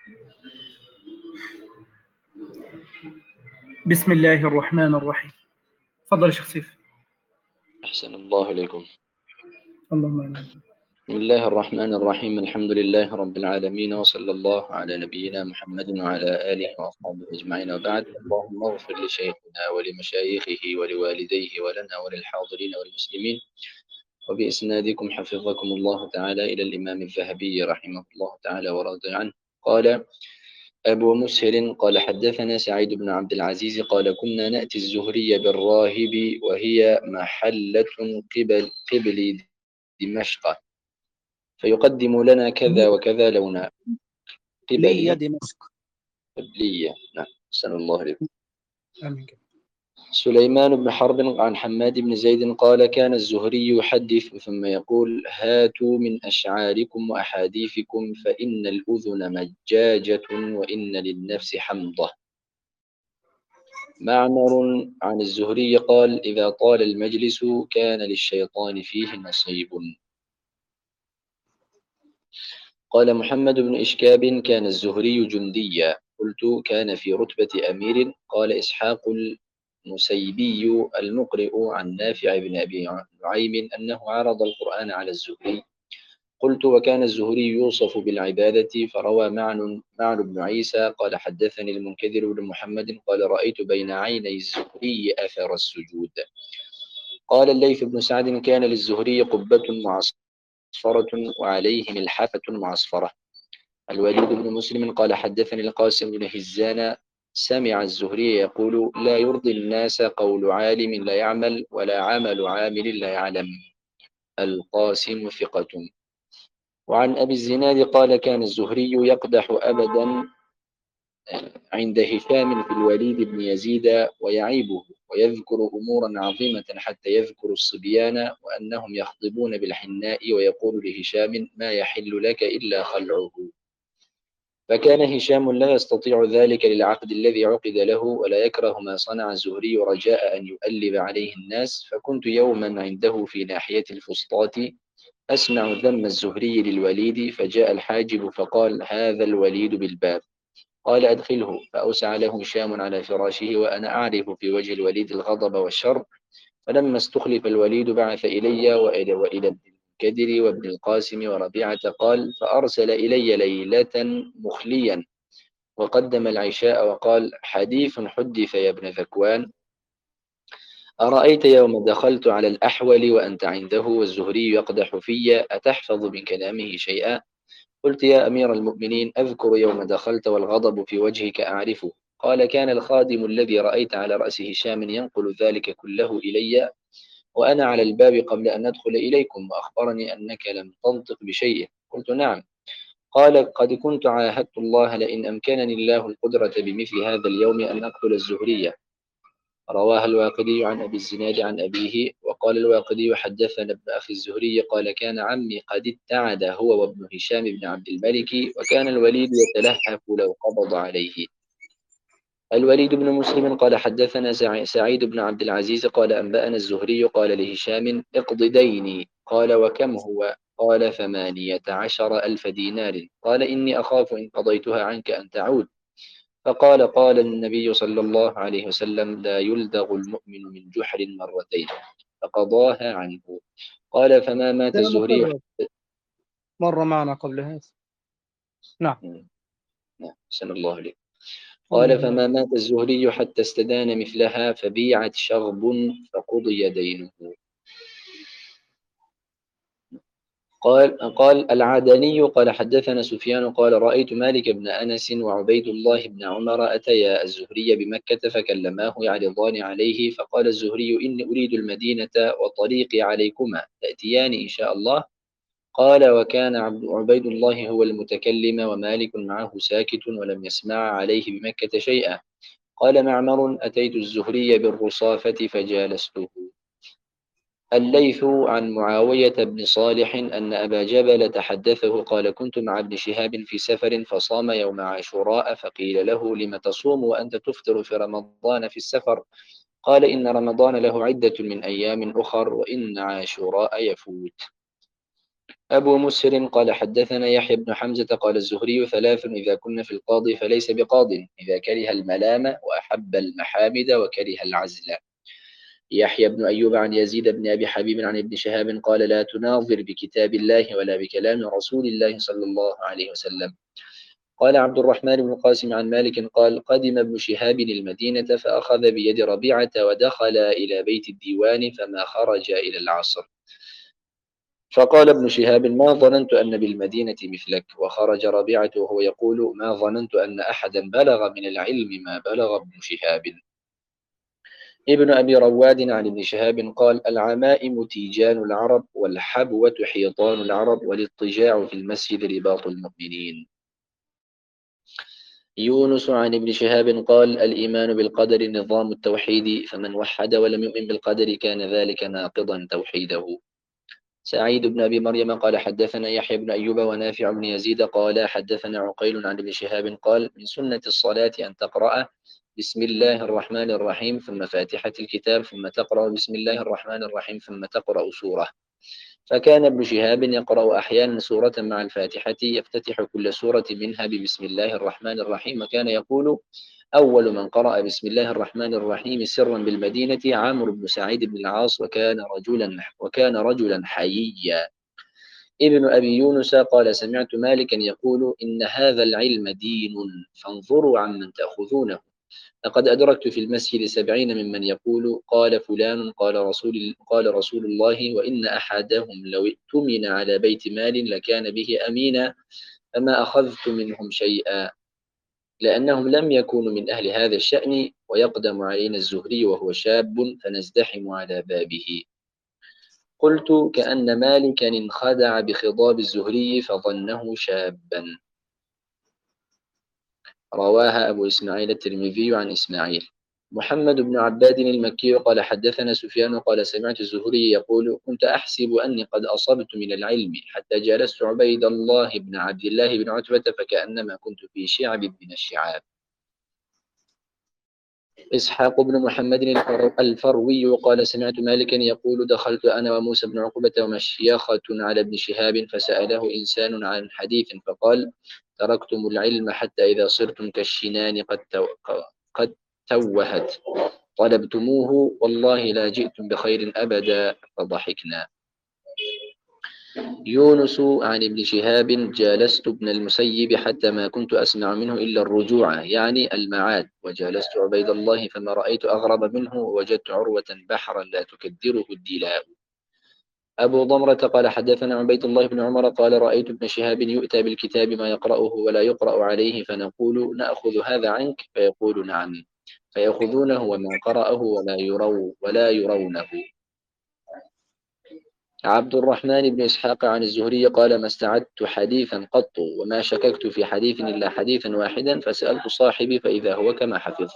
بسم الله الرحمن الرحيم. تفضل يا شيخ سيف. أحسن الله إليكم. اللهم آمين. بسم الله الرحمن الرحيم. الحمد لله رب العالمين، وصلى الله على نبينا محمد وعلى آله وأصحابه أجمعين، وبعد. اللهم اغفر لشيخنا ولمشايخه ولوالديه ولنا وللحاضرين والمسلمين، وبإسنادكم حفظكم الله تعالى إلى الإمام الذهبي رحمه الله تعالى ورضي عنه. قال أبو مسهر قال حدثنا سعيد بن عبد العزيز قال كنا نأتي الزهري بالراهب وهي محلة قبل دمشق، فيقدم لنا كذا وكذا لونا. لي قبلي دمشق. قبلية. نعم، أحسن الله عليكم. آمين. سليمان بن حرب عن حماد بن زيد قال كان الزهري يحدث ثم يقول هاتوا من أشعاركم وأحاديثكم فإن الأذن مجاجة وإن للنفس حمضة. معمر عن الزهري قال إذا طال المجلس كان للشيطان فيه نصيب. قال محمد بن إشكاب كان الزهري جنديا، قلت كان في رتبة أمير. قال إسحاق المسيبي المقرئ عن نافع بن أبي نعيم أنه عرض القرآن على الزهري. قلت وكان الزهري يوصف بالعبادة. فروى معن بن عيسى قال حدثني المنكدر بن محمد قال رأيت بين عيني الزهري أثر السجود. قال الليث بن سعد كان للزهري قبة معصفرة وعليه ملحفة معصفرة. الوليد بن مسلم قال حدثني القاسم بن هزان سمع الزهري يقول لا يرضي الناس قول عالم لا يعمل ولا عمل عامل لا يعلم. القاسم ثقة. وعن أبي الزناد قال كان الزهري يقدح أبدا عند هشام في الوليد بن يزيد ويعيبه ويذكر أمورا عظيمة حتى يذكر الصبيان وأنهم يخضبون بالحناء ويقول لهشام ما يحل لك إلا خلعه. فكان هشام لا يستطيع ذلك للعقد الذي عقد له ولا يكره ما صنع الزهري رجاء أن يؤلب عليه الناس. فكنت يوما عنده في ناحية الفسطاط أسمع ذم الزهري للوليد، فجاء الحاجب فقال هذا الوليد بالباب. قال أدخله، فأوسع له هشام على فراشه وأنا أعرف في وجه الوليد الغضب والشر. فلما استخلف الوليد بعث إلي وإلى ابن الكدر وابن القاسم وربيعة قال فأرسل إلي ليلة مخليا وقدم العشاء وقال حديث حدث يا ابن ذكوان أرأيت يوم دخلت على الأحول وأنت عنده والزهري يقدح في أتحفظ من كلامه شيئا؟ قلت يا أمير المؤمنين أذكر يوم دخلت والغضب في وجهك أعرفه. قال كان الخادم الذي رأيت على رأس هشام ينقل ذلك كله إلي وأنا على الباب قبل أن أدخل إليكم وأخبرني أنك لم تنطق بشيء. قلت نعم. قال قد كنت عاهدت الله لئن أمكنني الله القدرة بمثل هذا اليوم أن أقتل الزهرية. رواها الواقدي عن أبي الزناد عن أبيه. وقال الواقدي حدثنا ابن أخي الزهري قال كان عمي قد ابتعد هو وابن هشام بن عبد الملك وكان الوليد يتلهف لو قبض عليه. الوليد بن مسلم قال حدثنا سعيد بن عبد العزيز قال أنبأنا الزهري قال لهشام اقض ديني. قال وكم هو؟ قال 18,000 دينار. قال إني أخاف إن قضيتها عنك أن تعود. فقال قال النبي صلى الله عليه وسلم لا يلدغ المؤمن من جحر مرتين. فقضاها عنه. قال فما مات الزهري. مر معنا قبل هذا. نعم. أحسن الله عليك. قال فما مات الزهري حتى استدان مثلها فبيعت شغب فقضي دينه. قال العدني قال حدثنا سفيان قال رأيت مالك بن أنس وعبيد الله بن عمر أتيا الزهري بمكة فكلماه يعرضان عليه. فقال الزهري إني أريد المدينة وطريقي عليكما تأتيان إن شاء الله. قال وكان عبيد الله هو المتكلم ومالك معه ساكت ولم يسمع عليه بمكة شيئا. قال معمر أتيت الزهري بالرصافة فجالسته. الليث عن معاوية بن صالح أن أبا جبل تحدثه قال كنت مع ابن شهاب في سفر فصام يوم عاشوراء فقيل له لم تصوم وأنت تفطر في رمضان في السفر؟ قال إن رمضان له عدة من أيام أخر وإن عاشوراء يفوت. أبو مسهر قال حدثنا يحيى بن حمزة قال الزهري 3 إذا كن في القاضي فليس بقاض: إذا كره الملام وأحب المحامد وكره العزل. يحيى بن أيوب عن يزيد بن أبي حبيب عن ابن شهاب قال لا تناظر بكتاب الله ولا بكلام رسول الله صلى الله عليه وسلم. قال عبد الرحمن بن القاسم عن مالك قال قدم ابن شهاب المدينة فأخذ بيد ربيعة ودخل إلى بيت الديوان فما خرج إلى العصر. فقال ابن شهاب ما ظننت أن بالمدينة مثلك. وخرج ربيعة وهو يقول ما ظننت أن أحدا بلغ من العلم ما بلغ ابن شهاب. ابن أبي رواد عن ابن شهاب قال العمائم تيجان العرب والحبوة حيطان العرب والاضطجاع في المسجد رباط المؤمنين. يونس عن ابن شهاب قال الإيمان بالقدر نظام التوحيد فمن وحد ولم يؤمن بالقدر كان ذلك ناقضا توحيده. سعيد بن أبي مريم قال حدثنا يحيى بن أيوب ونافع بن يزيد قال حدثنا عقيل عن ابن شهاب قال من سنة الصلاة أن تقرأ بسم الله الرحمن الرحيم ثم فاتحة الكتاب ثم تقرأ بسم الله الرحمن الرحيم ثم تقرأ سورة. فكان ابن شهاب يقرأ أحيانا سورة مع الفاتحة يفتتح كل سورة منها ببسم الله الرحمن الرحيم. وكان يقول أول من قرأ بسم الله الرحمن الرحيم سرا بالمدينة عامر بن سعيد بن العاص وكان رجلا حييا. ابن أبي يونس قال سمعت مالكا يقول إن هذا العلم دين فانظروا عمن تأخذونه. لقد أدركت في المسجد 70 ممن يقول قال فلان قال رسول الله وإن أحدهم لو ائتمن على بيت مال لكان به أمينا فما أخذت منهم شيئا لأنهم لم يكونوا من أهل هذا الشأن. ويقدم علينا الزهري وهو شاب فنزدحم على بابه. قلت كأن مالكا انخدع بخضاب الزهري فظنه شابا. رواها أبو إسماعيل الترمذي عن إسماعيل. محمد بن عباد المكي قال حدثنا سفيان قال سمعت الزهري يقول كنت أحسب أني قد أصبت من العلم حتى جالست عبيد الله بن عبد الله بن عتبة فكأنما كنت في شعب من الشعاب. إسحاق بن محمد الفروي قال سمعت مالكا يقول دخلت أنا وموسى بن عقبة ومشيخة على ابن شهاب فسأله إنسان عن حديث فقال تركتم العلم حتى إذا صرتم كالشنان قد توهت طلبتموه والله لا جئتم بخير أبدا فضحكنا. يونس عن ابن شهاب جالست ابن المسيب حتى ما كنت أسمع منه إلا الرجوع يعني المعاد وجالست عبيد الله فما رأيت أغرب منه ووجدت عروة بحرا لا تكدره الدلاء. أبو ضمرة قال حدثنا عبيد الله بن عمر قال رأيت ابن شهاب يؤتى بالكتاب ما يقرأه ولا يقرأ عليه فنقول نأخذ هذا عنك فيقول نعم فيأخذونه وما قرأه ولا يرونه. عبد الرحمن بن إسحاق عن الزهري قال ما استعدت حديثا قط وما شككت في حديث إلا حديثا واحدا فسألت صاحبي فإذا هو كما حفظت.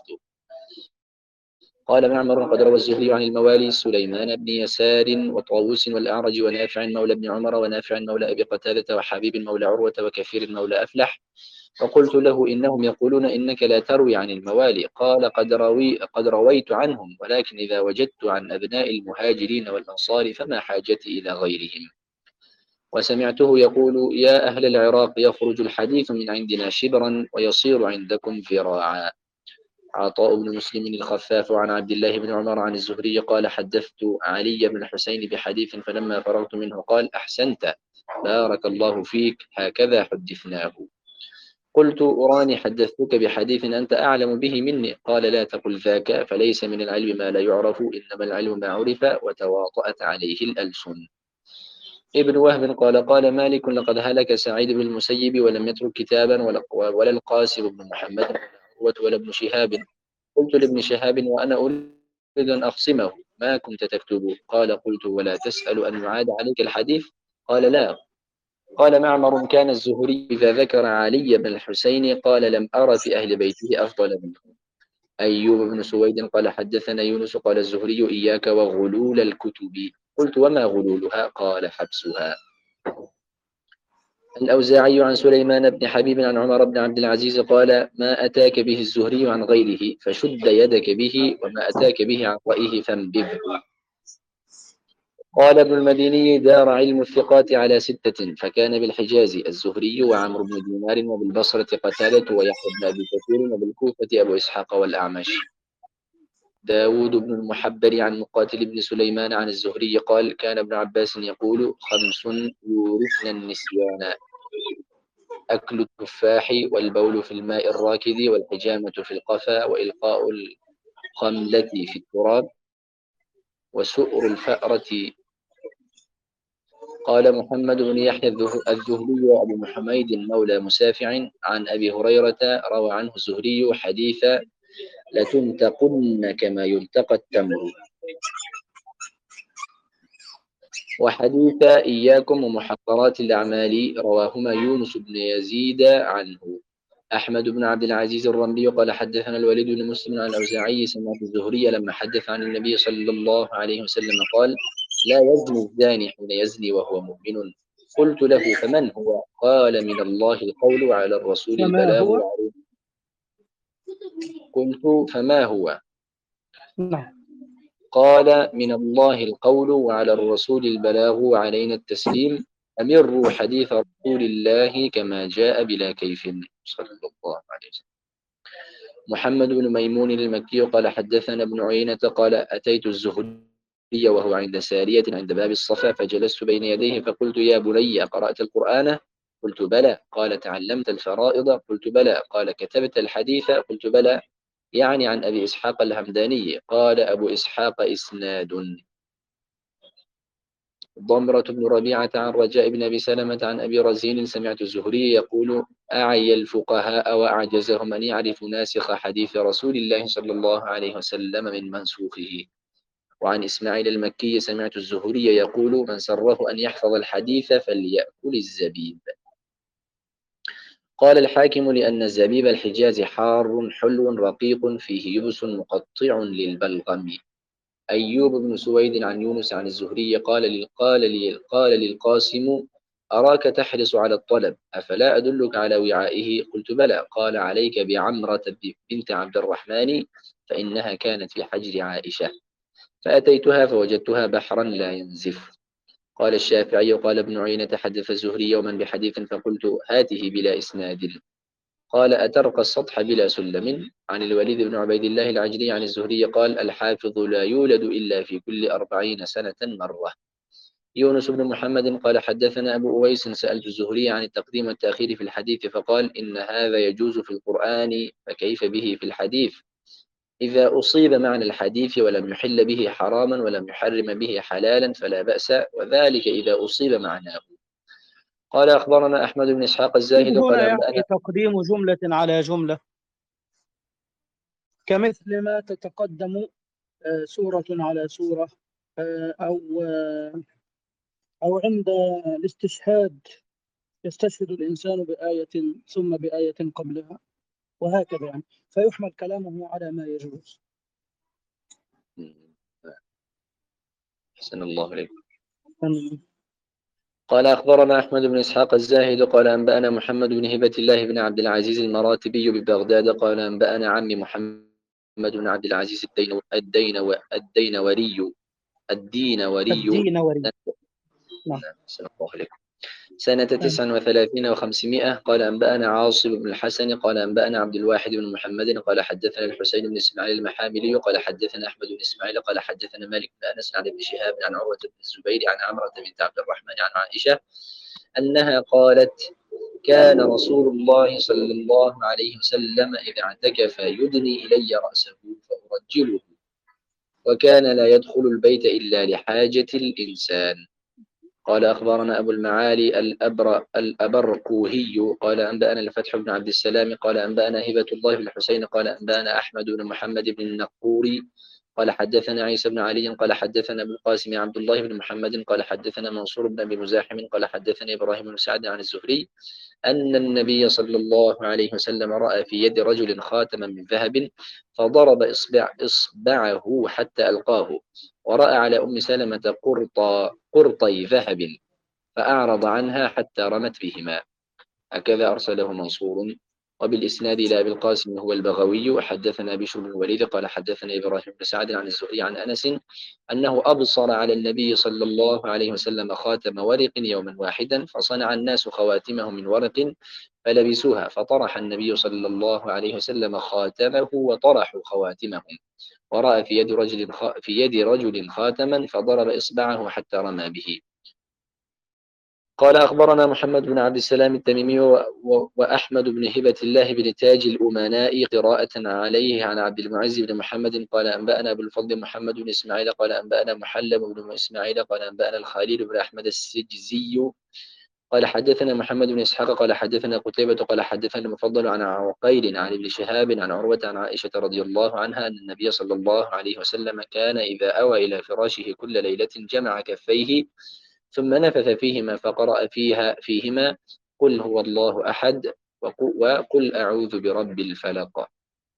قال معمر قد روى الزهري عن الموالي سليمان بن يسار وطاووس والأعرج ونافع مولى ابن عمر ونافع مولى أبي قتادة وحبيب مولى عروة وكثير مولى أفلح. فقلت له إنهم يقولون إنك لا تروي عن الموالي. قال قد رويت عنهم ولكن إذا وجدت عن أبناء المهاجرين والأنصار فما حاجتي إلى غيرهم. وسمعته يقول يا أهل العراق يخرج الحديث من عندنا شبرا ويصير عندكم ذراعا. عطاء بن مسلم الخفاف عن عبد الله بن عمر عن الزهري قال حدثت علي بن الحسين بحديث فلما فرغت منه قال أحسنت بارك الله فيك هكذا حدثناه. قلت أراني حدثتك بحديث أنت أعلم به مني. قال لا تقل ذاك فليس من العلم ما لا يعرف إنما العلم ما عرف وتواطأت عليه الألسن. ابن وهب قال مالك لقد هلك سعيد بن المسيب ولم يترك كتابا ولا القاسم بن محمد ولا ابن شهاب. قلت لابن شهاب وأنا أريد أن أقسمه ما كنت تكتب؟ قال قلت ولا تسأل أن يعاد عليك الحديث؟ قال لا. قال معمر كان الزهري إذا ذكر علي بن الحسين قال لم أرى في أهل بيته أفضل منه. أيوب بن سويد قال حدثنا يونس قال الزهري إياك وغلول الكتب. قلت وما غلولها؟ قال حبسها. الأوزاعي عن سليمان بن حبيب عن عمر بن عبد العزيز قال ما أتاك به الزهري عن غيره فشد يدك به وما أتاك به عن رأيه فانبذه. قال ابن المديني دار علم الثقات على 6 فكان بالحجاز الزهري وعمرو بن دينار وبالبصرة قتادة ويحيى بن أبي كثير وبالكوفة أبو إسحاق والأعمش. داود بن المحبر عن مقاتل بن سليمان عن الزهري قال كان ابن عباس يقول 5 يورثن النسيان: أكل التفاح والبول في الماء الراكد والحجامة في القفا وإلقاء الخملة في التراب وسؤر الفأرة. قال محمد بن يحيى الذهلي وأبو محميد مولى مسافع عن أبي هريرة روى عنه الزهري حديث لتنتقن كما يلتقى التمر، وحديث إياكم ومحقرات الأعمال رواهما يونس بن يزيد عنه. أحمد بن عبد العزيز الرملي قال حدثنا الوليد بن مسلم عن الأوزاعي سمعت الزهري لما حدث عن النبي صلى الله عليه وسلم قال لا يزني الزاني حين يزني وهو مؤمن. قلت له فمن هو؟ قال من الله القول وعلى الرسول فما البلاغ هو؟ وعليه. قلت فما هو؟ نعم. قال من الله القول وعلى الرسول البلاغ وعلينا التسليم، أمروا حديث رسول الله كما جاء بلا كيف صلى الله عليه وسلم. محمد بن ميمون المكي قال حدثنا ابن عيينة قال أتيت الزهري وهو عند سارية عند باب الصفا فجلست بين يديه فقلت يا بني قرأت القرآن؟ قلت بلى. قال تعلمت الفرائض؟ قلت بلى. قال كتبت الحديث؟ قلت بلى، يعني عن أبي إسحاق الهمداني. قال أبو إسحاق إسناد. ضمرة بن ربيعة عن رجاء بن أبي سلمة عن أبي رزين سمعت الزهري يقول أعي الفقهاء وأعجزهم أن يعرفوا ناسخ حديث رسول الله صلى الله عليه وسلم من منسوخه. وعن إسماعيل المكي سمعت الزهري يقول من سره أن يحفظ الحديث فليأكل الزبيب. قال الحاكم لأن الزبيب الحجاز حار حلو رقيق فيه يبس مقطع للبلغم. أيوب بن سويد عن يونس عن الزهري قال للقاسم أراك تحرص على الطلب أفلا أدلك على وعائه؟ قلت بلى. قال عليك بعمرة بنت عبد الرحمن فإنها كانت في حجر عائشة فأتيتها فوجدتها بحرا لا ينزف. قال الشافعي قال ابن عيينة حدث الزهري يوما بحديث فقلت هاته بلا إسناد. قال أترقى السطح بلا سلم. عن الوليد بن عبيد الله العجلي عن الزهري قال الحافظ لا يولد إلا في كل 40 سنة مرة. يونس بن محمد قال حدثنا أبو أويس سألت الزهري عن التقديم والتأخير في الحديث فقال إن هذا يجوز في القرآن فكيف به في الحديث؟ إذا أصيب معنى الحديث ولم يحل به حراما ولم يحرم به حلالا فلا بأس، وذلك إذا أصيب معناه. قال أخبرنا أحمد بن إسحاق الزاهد قال هنا أنبأنا. يعني تقديم جملة على جملة كمثل ما تتقدم سورة على سورة، أو عند الاستشهاد يستشهد الإنسان بآية ثم بآية قبلها وهكذا يعني، فيحمل كلامه على ما يجوز. أحسن الله عليكم. قال أخبرنا أحمد بن إسحاق الزاهد قال أنبأنا محمد بن هبة الله بن عبد العزيز المراتبي ببغداد قال أنبأنا عمي محمد بن عبد العزيز الدينوري. نعم. أحسن الله عليكم. سنة 39 و500 قال أنبأنا عاصم بن الحسن قال أنبأنا عبد الواحد بن محمد قال حدثنا الحسين بن إسماعيل المحاملي قال حدثنا أحمد بن إسماعيل قال حدثنا مالك بن أنس عن ابن شهاب عن عروة بن الزبير عن عمرة بنت عبد الرحمن عن عائشة أنها قالت كان رسول الله صلى الله عليه وسلم إذا اعتكف يدني إلي رأسه فأرجله وكان لا يدخل البيت إلا لحاجة الإنسان. قال أخبرنا أبو المعالي الأبرقوهي قال أنبأنا الفتح بن عبد السلام قال أنبأنا هبة الله بن الحسين قال أنبأنا أحمد بن محمد بن النقوري قال حدثنا عيسى بن علي قال حدثنا أبو القاسم عبد الله بن محمد قال حدثنا منصور بن أبي مزاحم قال حدثنا إبراهيم بن سعد عن الزهري أن النبي صلى الله عليه وسلم رأى في يد رجل خاتما من ذهب فضرب إصبعه حتى ألقاه، ورأى على أم سلمة قرطي ذهب فأعرض عنها حتى رمت بهما. هكذا أرسله منصور وبالإسناد إلى أبي القاسم هو البغوي. وحدثنا بشر بن الوليد قال حدثنا إبراهيم بن سعد عن الزهري عن أنس أنه أبصر على النبي صلى الله عليه وسلم خاتم ورق يوما واحدا، فصنع الناس خواتمهم من ورق فلبسوها، فطرح النبي صلى الله عليه وسلم خاتمه وطرحوا خواتمهم، ورأى في يد رجل خاتما فضرب إصبعه حتى رمى به. قال أخبرنا محمد بن عبد السلام التميمي وأحمد بن هبة الله بن تاج الأمناء قراءة عليه عن عبد المعز بن محمد قال أنبأنا أبو الفضل محمد بن إسماعيل قال أنبأنا محلب بن إسماعيل قال أنبأنا الخليل بن أحمد السجزي قال حدثنا محمد بن إسحاق قال حدثنا قتيبة قال حدثنا المفضل عن عقيل عن ابن شهاب عن عروة عن عائشة رضي الله عنها أن النبي صلى الله عليه وسلم كان إذا أوى إلى فراشه كل ليلة جمع كفيه ثم نفث فيهما فقرأ فيهما قل هو الله أحد وقل أعوذ برب الفلق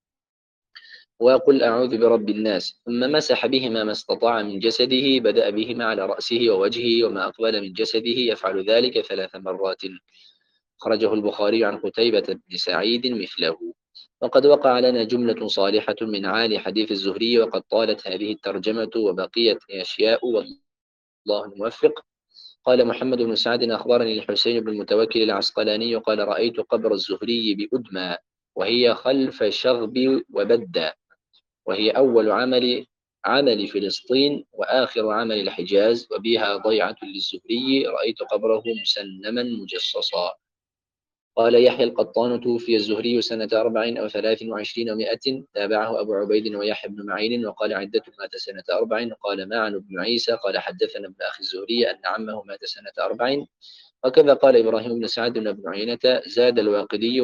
وقل أعوذ برب الناس، ثم مسح بهما ما استطاع من جسده، بدأ بهما على رأسه ووجهه وما أقبل من جسده، يفعل ذلك 3 مرات. خرجه البخاري عن قتيبة بن سعيد مثله. وقد وقع لنا جملة صالحة من عالي حديث الزهري، وقد طالت هذه الترجمة وبقيت أشياء والله الموفق. قال محمد بن سعد أخبرني الحسين بن المتوكل العسقلاني قال رأيت قبر الزهري بأدمى وهي خلف شغب وبدة، وهي أول عمل فلسطين وآخر عمل الحجاز، وبها ضيعة للزهري، رأيت قبره مسنما مجصصا. قال يحيى القطان توفي الزهري سنة 4 أو 23 و100، تابعه أبو عبيد ويحيى بن معين وقال عدة مات سنة 4. قال معن بن عيسى قال حدثنا ابن أخي الزهري أن عمه مات سنة 4. وكذا قال إبراهيم بن سعد بن عيينة زاد الواقدي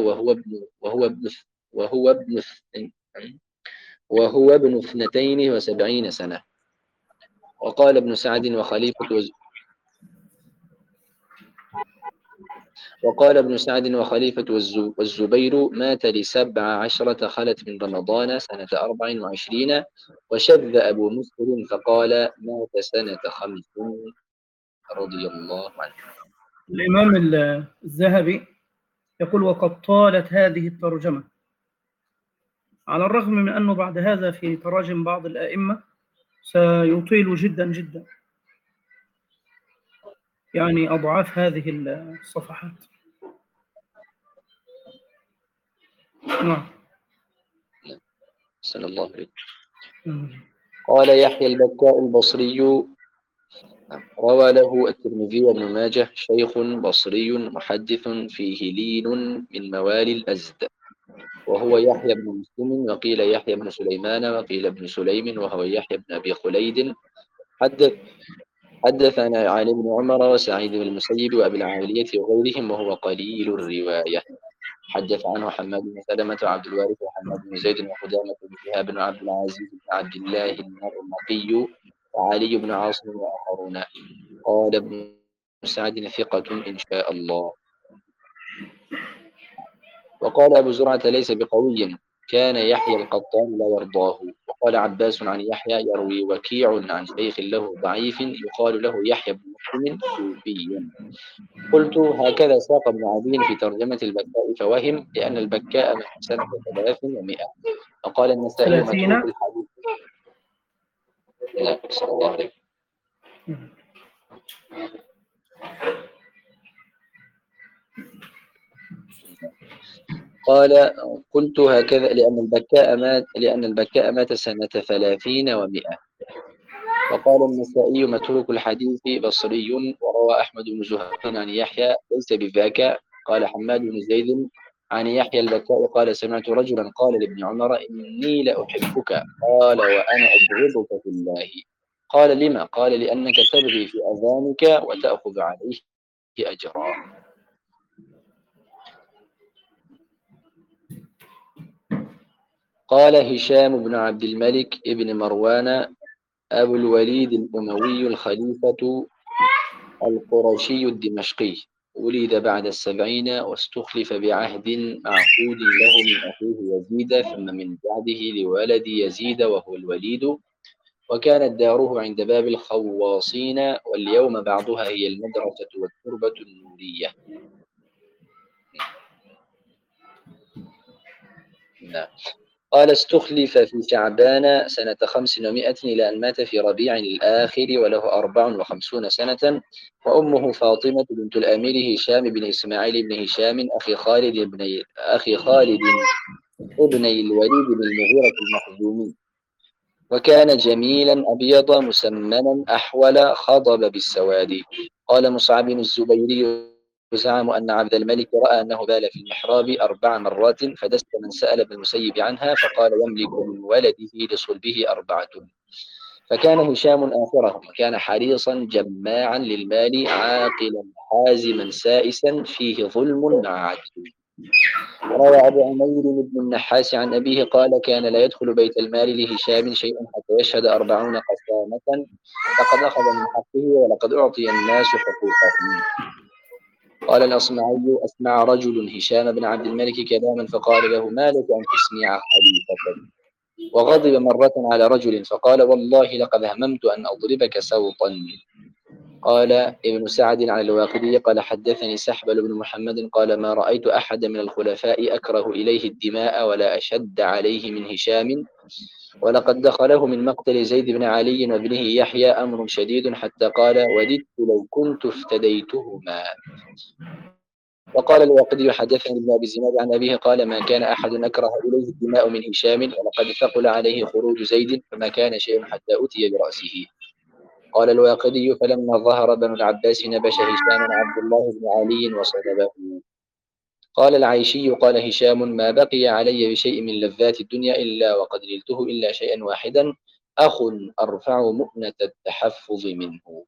وهو ابن 72 سنة. وقال ابن سعد وخليفة والزبير مات ل17 خلت من رمضان سنة 24. وشذ أبو مسلم فقال مات سنة 5 رضي الله عنه. الإمام الذهبي يقول وقد طالت هذه الترجمة، على الرغم من أنه بعد هذا في تراجم بعض الأئمة سيطيل جدا جدا، يعني أضعاف هذه الصفحات. نعم. صلى الله عليه وسلم. قال يحيى البكاء البصري روى له الترمذي وابن ماجه شيخ بصري محدث فيه لين من موالي الأزد، وهو يحيى بن مسلم، وقيل يحيى بن سليمان، وقيل ابن سليم، وهو يحيى بن أبي خليد. حدثنا علي بن عمر وسعيد بن المسيب وأبي العالية وغيرهم، وهو قليل الرواية. حدث عنه حماد بن سلمة وعبد الوارث وحماد بن زيد وقدامة بن شهاب بن عبد العزيز بن عبد الله المرمقي وعلي بن عاصم وآخرون. قال ابن سعد ثقة إن شاء الله. وقال أبو زرعة ليس بقوي، كان يحيى القطان لا يرضاه. وقال عباس عن يحيى يروي وكيع عن شيخ له ضعيف يقال له يحيى بن مسلم كوفي. قلت هكذا ساق ابن عدي في ترجمة البكاء فوهم، لأن البكاء من سنة 300. وقال النسائي متروك الحديث. لا صلى الله عليه. قال قلت هكذا لأن البكاء مات سنة 30 و100. وقال النسائي متروك الحديث بصري. وروى أحمد بن زهير عن يحيى ليس بذاك. قال حماد بن زيد عن يحيى البكاء قال سمعت رجلا قال لابن عمر إني لأحبك، قال وأنا أبغضك في الله. قال لما؟ قال لأنك تبغي في أذانك وتأخذ عليه أجرا. قال هشام بن عبد الملك ابن مروان أبو الوليد الأموي الخليفة القرشي الدمشقي، ولد بعد 70 واستخلف بعهد معقود له من أخيه يزيد، ثم من بعده لولد يزيد وهو الوليد، وكانت داره عند باب الخواصين، واليوم بعضها هي المدرسة والتربة النورية. المثنى. قال استخلف في شعبان سنة 500 إلى أن مات في ربيع الآخر وله 54 سنة، وأمه فاطمة بنت الأمير هشام بن إسماعيل بن هشام أخي خالد ابني الوليد بن المغيرة المخزومي، وكان جميلا أبيض مسمنا أحول خضب بالسواد. قال مصعب بن الزبيري زعم أن عبد الملك رأى أنه بال في المحراب 4 مرات، فدست من سأل ابن المسيب عنها فقال يملك من ولده لصلبه 4. فكان هشام آخرهم، وكان حريصا جماعا للمال عاقلا حازما سائسا فيه ظلم مع عدل. روى أبو عمير بن النحاس عن أبيه قال كان لا يدخل بيت المال لهشام شيء حتى يشهد 40 قسامة، لقد أخذ من حقه ولقد أعطي الناس حقوقهم. قال الأصمعي أسمع رجل هشام بن عبد الملك كلاما فقال له ما لك أن تسمع خليفتك؟ وغضب مرة على رجل فقال والله لقد هممت أن أضربك سوطا. قال ابن سعد عن الواقدي قال حدثني سحبل بن محمد قال ما رأيت أحد من الخلفاء أكره إليه الدماء ولا أشد عليه من هشام، ولقد دخله من مقتل زيد بن علي وابنه يحيى أمر شديد حتى قال وددت لو كنت افتديتهما. وقال الواقدي حدثني ابن أبي الزناد عن أبيه قال ما كان أحد أكره إليه الدماء من هشام، ولقد ثقل عليه خروج زيد فما كان شيء حتى أتي برأسه. قال الواقدي فلما ظهر بنو العباس نبش هشام عبد الله بن علي وصلبه. قال العيشي قال هشام ما بقي علي بشيء من لذات الدنيا إلا وقد نلته إلا شيئا واحدا أخ أرفع مؤنة التحفظ منه.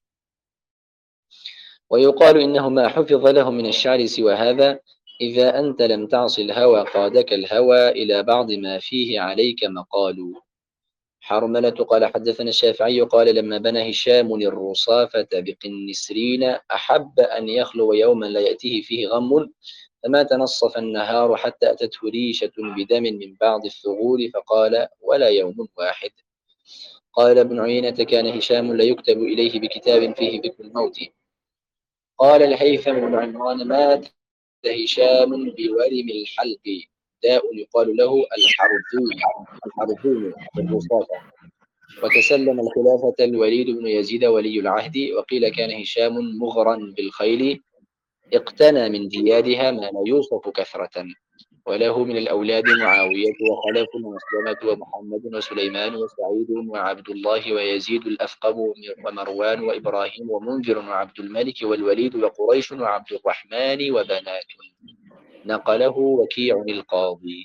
ويقال إنه ما حفظ له من الشعر سوى هذا إذا أنت لم تعص الهوى قادك الهوى إلى بعض ما فيه عليك مقال. حرملة قال حدثنا الشافعي قال لما بنى هشام الرصافة بقنسرين أحب أن يخلو يوما لا يأتيه فيه غم، فما تنصف النهار حتى أتته ريشة بدم من بعض الثغور فقال ولا يوم واحد. قال ابن عيينة كان هشام لا يكتب إليه بكتاب فيه ذكر الموت. قال الهيثم بن عمران مات هشام بورم الحلق داء يقال له الحرثوم بالرصافة، وتسلم الخلافة الوليد بن يزيد ولي العهد. وقيل كان هشام مغرا بالخيل اقتنى من جيادها ما لا يوصف كثرة، وله من الأولاد معاوية وخلف ومسلمة ومحمد وسليمان وسعيد وعبد الله ويزيد الأثقب ومروان وإبراهيم ومنذر وعبد الملك والوليد وقريش وعبد الرحمن وبنات. نقله وكيع القاضي.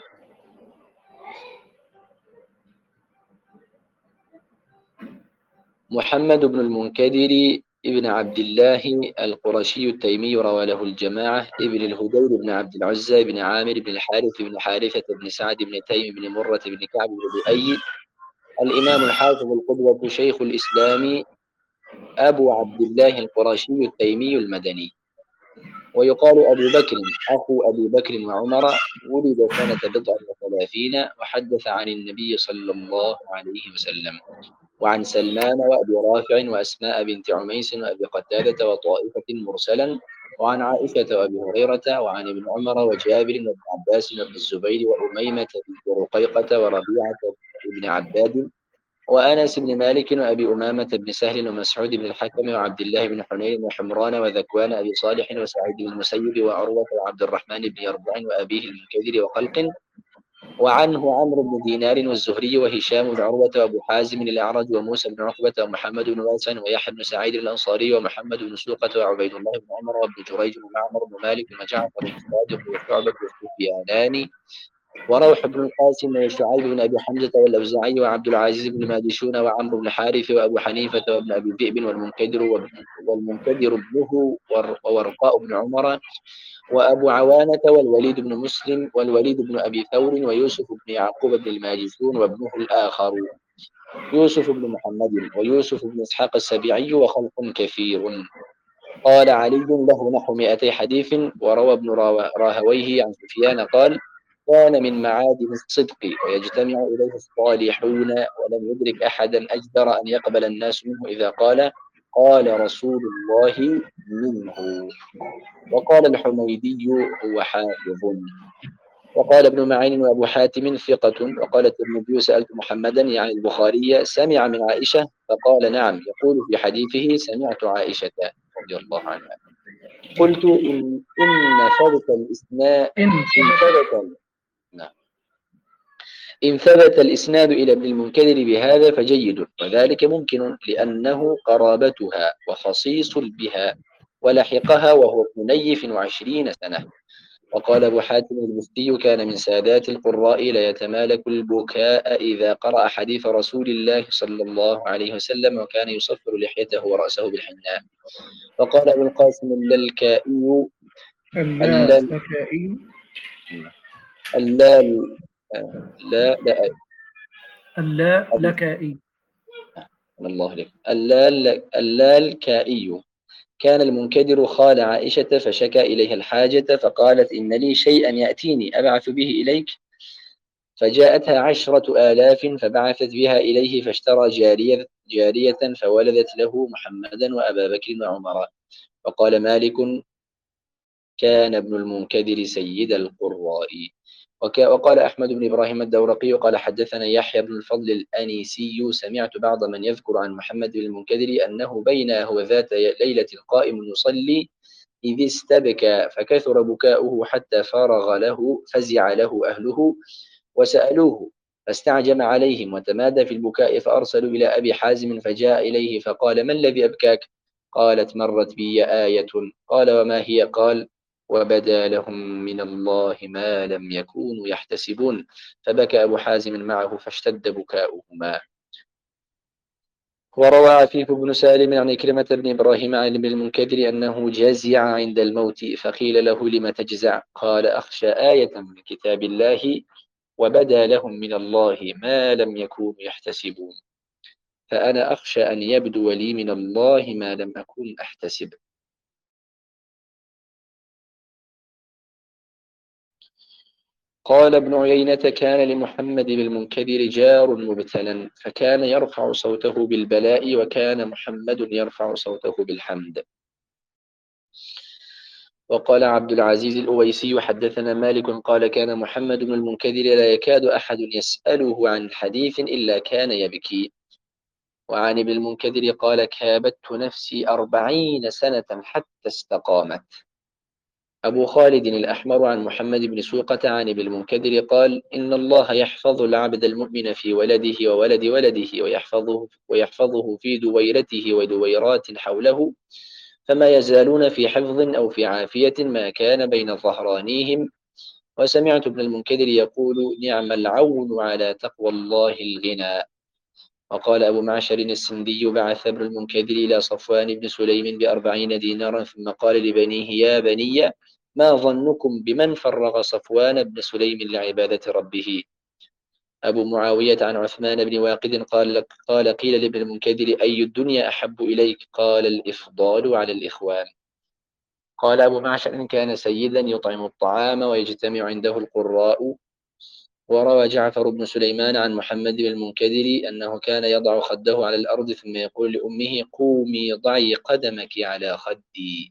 محمد بن المنكدر ابن عبد الله القرشي التيمي روى له الجماعة ابن الهدير بن عبد العزى بن عامر بن الحارث بن حارثة بن سعد بن تيم بن مرة بن كعب بن لؤي الإمام الحافظ القدوة شيخ الإسلام أبو عبد الله القرشي التيمي المدني. ويقال أبو بكر أخو أبي بكر وعمر، ولد سنة 39 وحدث عن النبي صلى الله عليه وسلم وعن سلمان وأبي رافع وأسماء بنت عميس وأبي قتادة وطائفة مرسلا، وعن عائشة وأبي هريرة وعن ابن عمر وجابر وابن عباس وابن الزبير وأميمة بنت رقيقة وربيعة بن عباد وأنس بن مالك وأبي أمامة بن سهل ومسعود بن الحكم وعبد الله بن حنين وحمران وذكوان أبي صالح وسعيد بن المسيب وعروة وعبد الرحمن بن يربوع وأبيه المنكدر وخلق. وعنه عمرو بن دينار والزهري وهشام بن عروة وأبو حازم الأعرج وموسى بن عقبة ومحمد بن واسع ويحيى بن سعيد الأنصاري ومحمد بن سوقة وعبيد الله بن عمر وابن جريج ومعمر بن مالك وجعفر بن صادق وشعبة وسفيانان وروح بن القاسم وشعيب بن أبي حمزة والأوزاعي وعبد العزيز بن مادشون وعمرو بن حارث وأبو حنيفة وابن أبي ذئب والمنكدر ابنه وورقاء بن عمر وأبو عوانة والوليد بن مسلم والوليد بن أبي ثور ويوسف بن يعقوب بن الماجشون وابنه الآخر يوسف بن محمد ويوسف بن إسحاق السبيعي وخلق كثير. قال علي له نحو 200 حديث. وروى ابن راهويه عن سفيان قال كان من معادن الصدق ويجتمع إليه الصالحون ولم يدرك أحدا أجدر أن يقبل الناس منه إذا قال رسول الله منه. وقال الحميدي هو حافظ. وقال ابن معين وأبو حاتم ثقة. وقال الترمذي سألت محمدا يعني البخاري سمع من عائشة فقال نعم، يقول في حديثه سمعت عائشة رضي الله عنها. قلت إن ثبت الإسناد إن إن ثبت نعم إن ثبت الإسناد إلى ابن المنكدر بهذا فجيد، وذلك ممكن لأنه قرابتها وخصيص بها، ولحقها وهو ابن نيف 20 سنة. وقال أبو حاتم البستي كان من سادات القراء لا يتمالك البكاء إذا قرأ حديث رسول الله صلى الله عليه وسلم، وكان يصفر لحيته ورأسه بالحناء. وقال أبو القاسم اللالكائي اللالكائي اللال لا لا اللالكائي الله لك اللالكائي كان المنكدر خال عائشة فشكى إليها الحاجة فقالت إن لي شيئا يأتيني أبعث به إليك، فجاءتها 10,000 فبعثت بها إليه فاشترى جارية فولدت له محمدا وأبا بكر وعمر. وقال مالك كان ابن المنكدر سيد القراء. وقال أحمد بن إبراهيم الدورقي قال حدثنا يحيى بن الفضل الأنيسي سمعت بعض من يذكر عن محمد بن المنكدر أنه بين هو ذات ليلة قائم يصلي إذ استبكى فكثر بكاؤه حتى فزع له أهله وسألوه فاستعجم عليهم وتمادى في البكاء، فأرسلوا إلى أبي حازم فجاء إليه فقال ما الذي أبكاك؟ قالت مرت بي آية. قال وما هي؟ قال وبدا لهم من الله ما لم يكونوا يحتسبون، فبكى أبو حازم معه فاشتد بكاؤهما. وروى عفيف بن سالم عن كلمة بن إبراهيم عن ابن المنكدر أنه جزع عند الموت فقيل له لم تجزع؟ قال أخشى آية من كتاب الله وبدا لهم من الله ما لم يكونوا يحتسبون، فأنا أخشى أن يبدو لي من الله ما لم أكن أحتسب. قال ابن عيينة كان لمحمد بن المنكدر جار مبتلا فكان يرفع صوته بالبلاء وكان محمد يرفع صوته بالحمد. وقال عبد العزيز الأويسي حدثنا مالك قال كان محمد بن المنكدر لا يكاد أحد يسأله عن حديث إلا كان يبكي. وعن ابن المنكدر قال كابدت نفسي 40 سنة حتى استقامت. أبو خالد الأحمر عن محمد بن سوقة عن ابن المنكدر قال إن الله يحفظ العبد المؤمن في ولده وولد ولده ويحفظه في دويرته ودويرات حوله، فما يزالون في حفظ أو في عافية ما كان بين ظهرانيهم. وسمعت ابن المنكدر يقول نعم العون على تقوى الله الغنى. وقال أبو معشر السندي بعث ابن المنكدر إلى صفوان بن سليم ب40 دينارا ثم قال لبنيه يا بني ما ظنكم بمن فرغ صفوان بن سليم لعبادة ربه؟ أبو معاوية عن عثمان بن واقد قال قيل لابن المنكدر أي الدنيا أحب إليك؟ قال الإفضال على الإخوان. قال أبو معشر كان سيدا يطعم الطعام ويجتمع عنده القراء. وروى جعفر بن سليمان عن محمد بن المنكدر أنه كان يضع خده على الأرض ثم يقول لأمه قومي ضعي قدمك على خدي.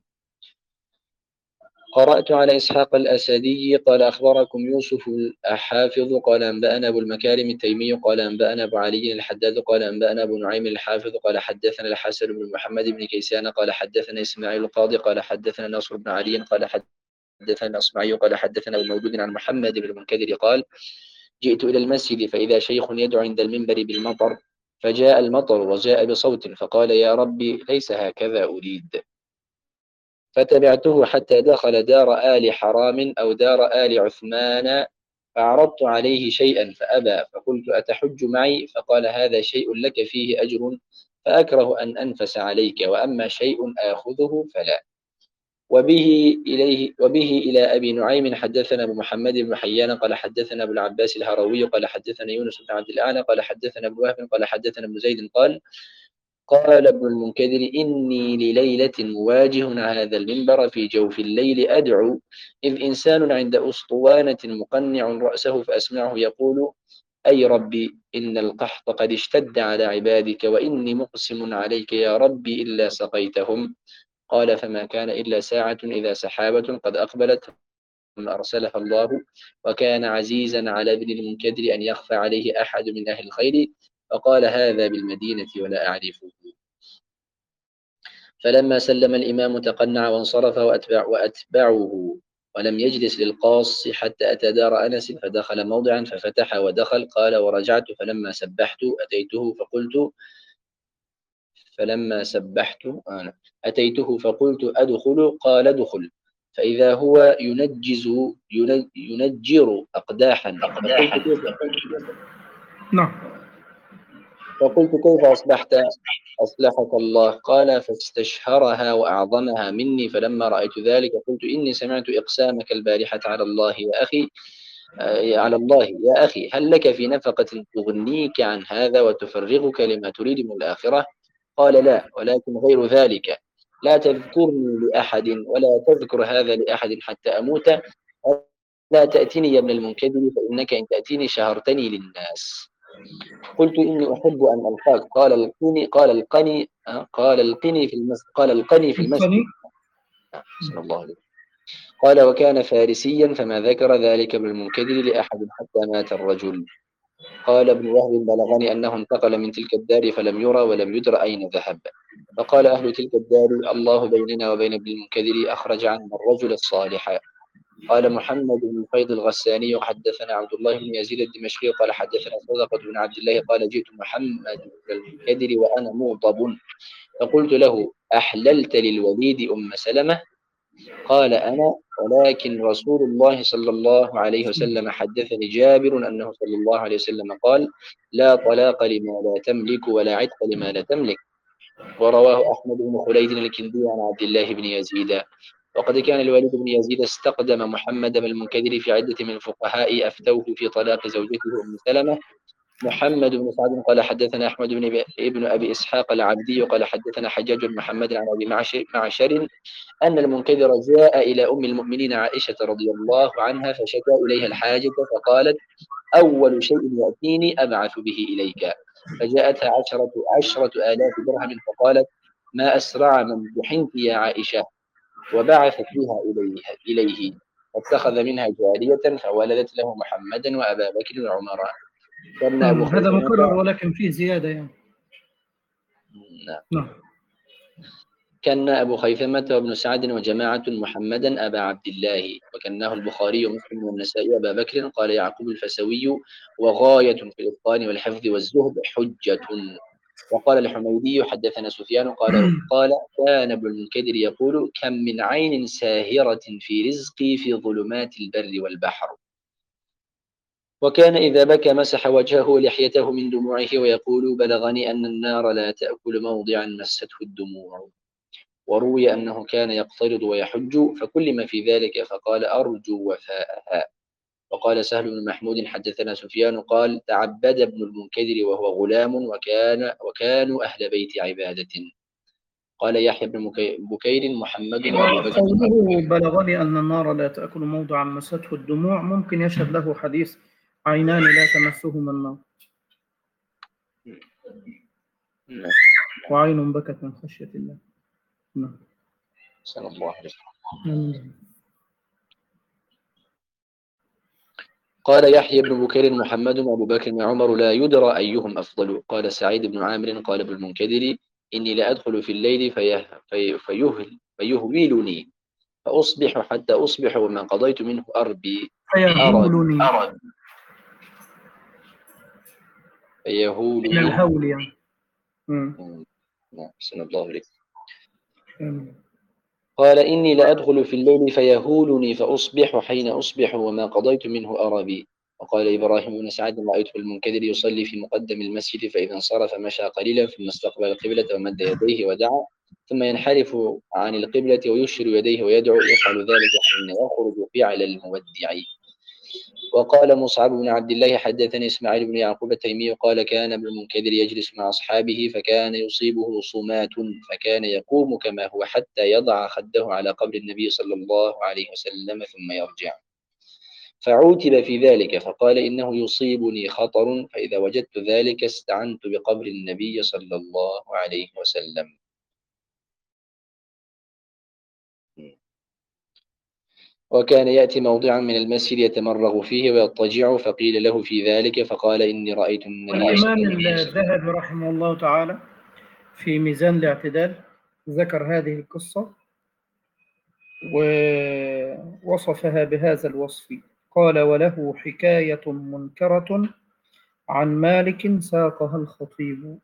قرأت على إسحاق الأسدي قال أخبركم يوسف الحافظ قال أنبأنا أبو المكارم التيمي قال أنبأنا أبو علي الحداد قال أنبأنا أبو نعيم الحافظ قال حدثنا الحسن بن محمد بن كيسان قال حدثنا إسماعيل القاضي قال حدثنا ناصر بن علي قال حدثنا الأصمعي قال حدثنا أبو مولود عن محمد بن المنكدر قال جئت إلى المسجد فإذا شيخ يدعو عند المنبر بالمطر، فجاء المطر وجاء بصوت فقال يا ربي ليس هكذا أريد، فتبعته حتى دخل دار آل حرام أو دار آل عثمان فعرضت عليه شيئا فأبى، فقلت أتحج معي؟ فقال هذا شيء لك فيه أجر فأكره أن أنفس عليك، وأما شيء آخذه فلا. وبه إلى أبي نعيم حدثنا أبو محمد بن حيان قال حدثنا أبو العباس الهروي قال حدثنا يونس بن عبد الأعلى قال حدثنا ابن وهب قال حدثنا ابن زيد قال ابن المنكدر إني لليلة مواجه هذا المنبر في جوف الليل أدعو إذ إنسان عند أسطوانة مقنع رأسه فأسمعه يقول أي ربي إن القحط قد اشتد على عبادك وإني مقسم عليك يا ربي إلا سقيتهم. قال فما كان إلا ساعة إذا سحابة قد أقبلت أرسلها الله، وكان عزيزا على ابن المنكدر أن يخفى عليه أحد من أهل الخير، فقال هذا بالمدينة ولا أعرفه. فلما سلم الإمام تقنع وانصرف وأتبعه، ولم يجلس للقاص حتى أتى دار أنس، فدخل موضعا ففتح ودخل. قال ورجعت فلما سبحت أتيته فقلت أدخل، قال ادخل، فإذا هو ينجر أقداحا. فقلت كيف أصبحت؟ أصلحك الله. قال فاستشهرها وأعظمها مني. فلما رأيت ذلك قلت إني سمعت إقسامك البارحة على الله يا أخي هل لك في نفقة تغنيك عن هذا وتفرغك لما تريد من الآخرة؟ قال لا، ولكن غير ذلك، لا تذكرني لأحد ولا تذكر هذا لأحد حتى أموت. لا تأتيني يا ابن المنكدر، فإنك إن تأتيني شهرتني للناس. قلت إني أحب أن ألقاك. قال القني في المسجد. صلى الله عليه وسلم. قال وكان فارسيا، فما ذكر ذلك ابن المنكدر لأحد حتى مات الرجل. قال ابن وهب بلغني أنه انتقل من تلك الدار فلم يرى ولم يدر أين ذهب. فقال أهل تلك الدار الله بيننا وبين ابن المنكدر أخرج عنا الرجل الصالح. قال محمد بن الفيض الغساني حدثنا عبد الله بن يزيد الدمشقي قال حدثنا صدقة بن عبد الله قال جئت محمد بن المنكدر وأنا مغضب، فقلت له أحللت للوليد أم سلمة؟ قال أنا، ولكن رسول الله صلى الله عليه وسلم حدثني جابر أنه صلى الله عليه وسلم قال لا طلاق لما لا تملك ولا عتق لما لا تملك. ورواه أحمد بن خليد الكندي عن عبد الله بن يزيد. وقد كان الوليد بن يزيد استقدم محمد بن المنكدر في عدة من الفقهاء أفتوه في طلاق زوجته أم سلمة. محمد بن سعد قال حدثنا أحمد بن أبي إسحاق العبدي قال حدثنا حجاج بن محمد عن أبي معشر أن المنكدر جاء إلى أم المؤمنين عائشة رضي الله عنها فشكى إليها الحاجة، فقالت أول شيء يأتيني أبعث به إليك. فجاءتها 10 آلاف درهم، فقالت ما أسرع من جحنت يا عائشة، وبعثت بها إليه، فاتخذ منها جارية فولدت له محمدا وأبا بكر وعمر. هذا مكرر ولكن فيه زيادة يعني. نعم. كان أبو خيثمة وابن سعد وجماعة محمدا أبا عبد الله، وكناه البخاري ومسلم والنسائي أبا بكر. قال يعقوب الفسوي وغاية في الإتقان والحفظ والزهد حجة. وقال الحميدي حدثنا سفيان قال كان ابن المنكدر يقول كم من عين ساهرة في رزقي في ظلمات البر والبحر. وكان إذا بكى مسح وجهه ولحيته من دموعه ويقول بلغني أن النار لا تأكل موضعا مسته الدموع. وروي أنه كان يقترض ويحج فكلم في ذلك فقال أرجو وفاءها. وقال سهل بن محمود حدثنا سفيان قال تعبد ابن المنكدر وهو غلام وكانوا أهل بيت عبادة. قال يحيى بن بكير محمد وأبو بكر. قوله بلغني أن النار لا تأكل موضعا مسته الدموع ممكن يشهد له حديث عينان لا تمسهما النار وعين بكت من خشية الله. نعم. صلى الله عليه وسلم. قال يحيى بن بكير محمد وأبو بكر وعمر لا يدرى أيهم أفضل. قال سعيد بن عامر قال ابن المنكدر إني لأدخل في الليل فيهويلني فأصبح حتى أصبح وما قضيت منه أربي. فيهولني من الهول يعني. بسم الله عليك. قال إني لأدخل في الليل فيهولني فأصبح حين أصبح وما قضيت منه أربي. وقال إبراهيم بن سعد رأيت المنكدر يصلي في مقدم المسجد فإذا انصرف مشى قليلا ثم استقبل القبلة ومد يديه ودعا ثم ينحرف عن القبلة ويشر يديه ويدعو يفعل ذلك حين يخرج فعل المودع. وقال مصعب بن عبد الله حدثني إسماعيل بن يعقوب التيمي قال كان ابن المنكدر يجلس مع أصحابه فكان يصيبه صمات فكان يقوم كما هو حتى يضع خده على قبر النبي صلى الله عليه وسلم ثم يرجع. فعوتب في ذلك فقال إنه يصيبني خطر فإذا وجدت ذلك استعنت بقبر النبي صلى الله عليه وسلم. وكان يأتي موضعا من المسجد يتمرغ فيه ويضطجع، فقيل له في ذلك فقال إني رأيت النبي صلى والإمام الله عليه وسلم. الذهبي رحمه الله تعالى في ميزان الاعتدال ذكر هذه القصة ووصفها بهذا الوصف. قال: وله حكاية منكرة عن مالك ساقها الخطيب.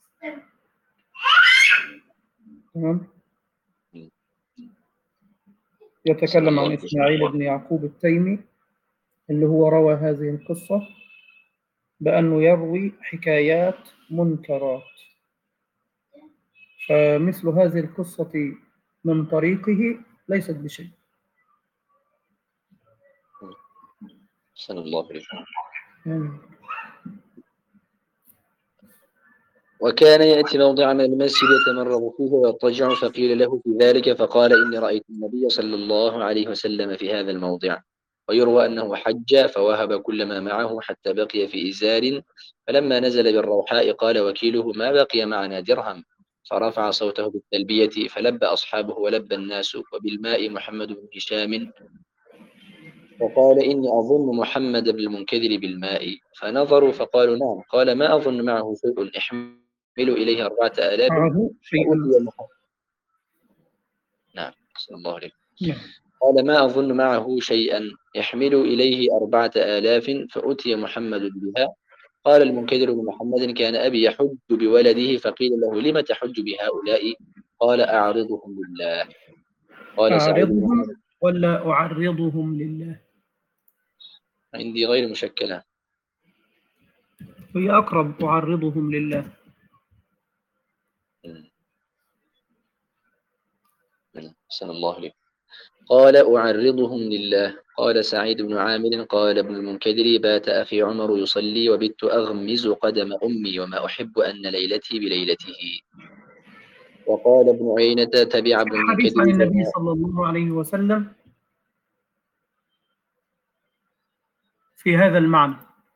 تمام. يتكلم عن إسماعيل بن يعقوب التيمي اللي هو روى هذه القصة بأنه يروي حكايات منكرات، فمثل هذه القصة من طريقه ليست بشيء. أحسن الله إليك. وكان يأتي موضع من المسجد يتمرغ فيه ويضطجع، فقيل له في ذلك فقال إني رأيت النبي صلى الله عليه وسلم في هذا الموضع. ويروى أنه حج فوهب كل ما معه حتى بقي في إزار، فلما نزل بالروحاء قال وكيله ما بقي معنا درهم، فرفع صوته بالتلبية فلبى أصحابه ولبى الناس، وبالماء محمد بن هشام، فقال إني أظن محمد بن المنكدر بالماء، فنظروا فقالوا نعم. قال ما أظن معه شيء احمل إليه 4000 معه شيئا. فأوتي محمد. نعم صلى الله عليه. نعم. قال ما أظن معه شيئا يحمل إليه 4000 فأتي محمد بها. قال المنكدر بن محمد كان أبي يحج بولده، فقيل له لم تحج بهؤلاء؟ قال أعرضهم لله. قال سعيد بن أعرضهم عامر ولا أعرضهم لله؟ عندي غير مشكلة. هي أقرب، أعرضهم لله. أحسن الله عليك. قال أعرضهم لله. قال سعيد بن عامر قال ابن المنكدر بات أخي عمر يصلي وبت أغمز قدم أمي وما أحب أن ليلتي بليلته. وقال ابن عيينة تبع ابن الحديث المنكدر عن النبي صلى الله عليه وسلم في هذا المعنى،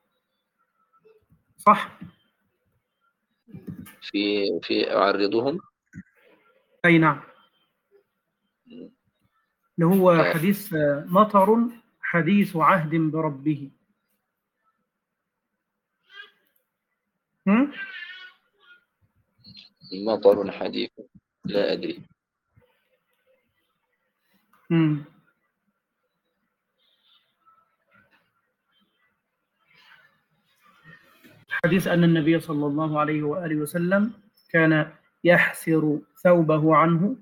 صح؟ في أعرضهم. أي نعم، اللي هو حديث مطر حديث عهد بربه. مطر حديث لا أدري. حديث أن النبي صلى الله عليه وآله وسلم كان يحسر ثوبه عنه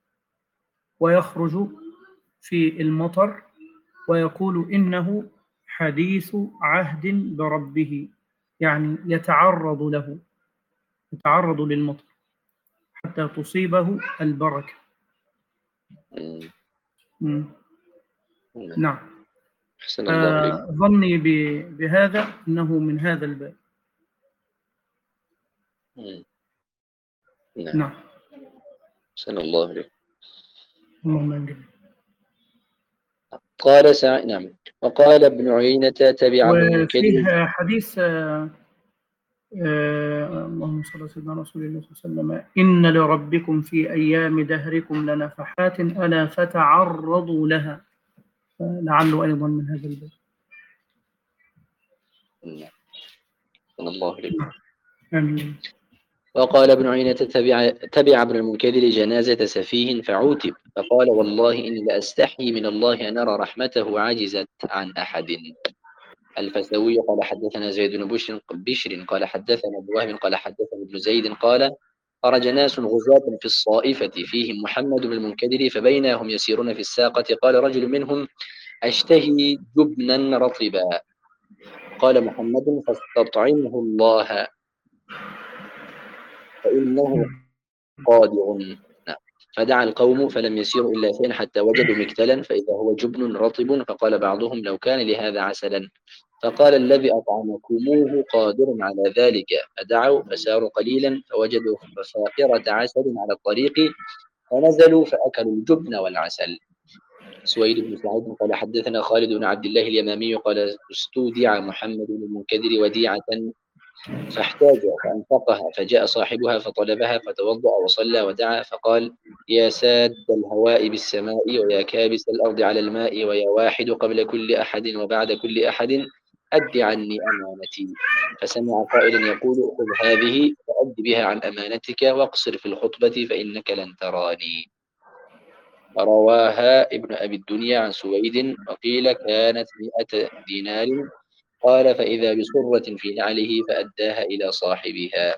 ويخرج في المطر ويقول إنه حديث عهد بربه، يعني يتعرض له، يتعرض للمطر حتى تصيبه البركة. نعم. أحسن الله عليك. ظني بهذا أنه من هذا الباب. نعم. أحسن الله عليك. قال نعم. وقال ابن عيينة تبع ابن المنكدر. وفيه حديث اللهم صل على سيدنا رسول الله صلى الله عليه وسلم: إن لربكم في أيام دهركم لنفحات ألا فتعرضوا لها، لعله أيضا من هذا الباب. الله عليك. آمين. وقال ابن عيينة تبع ابن المنكدر جنازة سفيه فعوتب، فقال والله إني لأستحي من الله أن أرى رحمته عجزت عن أحد. الفسوي قال حدثنا زيد بن بشر قال حدثنا أبو وهب قال حدثنا ابن زيد قال خرج ناس غزاة في الصائفة فيهم محمد بن المنكدر، فبينهم يسيرون في الساقة قال رجل منهم أشتهي جبنا رطبا. قال محمد فاستطعمه الله فإنه قادر. فدعا القوم فلم يسيروا إلا شيئا حتى وجدوا مكتلا فإذا هو جبن رطب، فقال بعضهم لو كان لهذا عسلا، فقال الذي أطعمكموه قادر على ذلك. فدعوا فساروا قليلا فوجدوا فاقرة عسل على الطريق، فنزلوا فأكلوا الجبن والعسل. سويد بن سعيد قال حدثنا خالد بن عبد الله اليمامي قال استودع محمد بن المنكدر وديعة فاحتاج فأنفقها، فجاء صاحبها فطلبها فتوضأ وصلى ودعا فقال: يا ساد الهواء بالسماء، ويا كابس الأرض على الماء، ويا واحد قبل كل أحد وبعد كل أحد، أد عني أمانتي. فسمع قائلا يقول: خذ هذه فأد بها عن أمانتك واقصر في الخطبة فإنك لن تراني. رواها ابن أبي الدنيا عن سويد، وقيل كانت 100 دينار. قال: فإذا بصرة في نعله فأداها إلى صاحبها.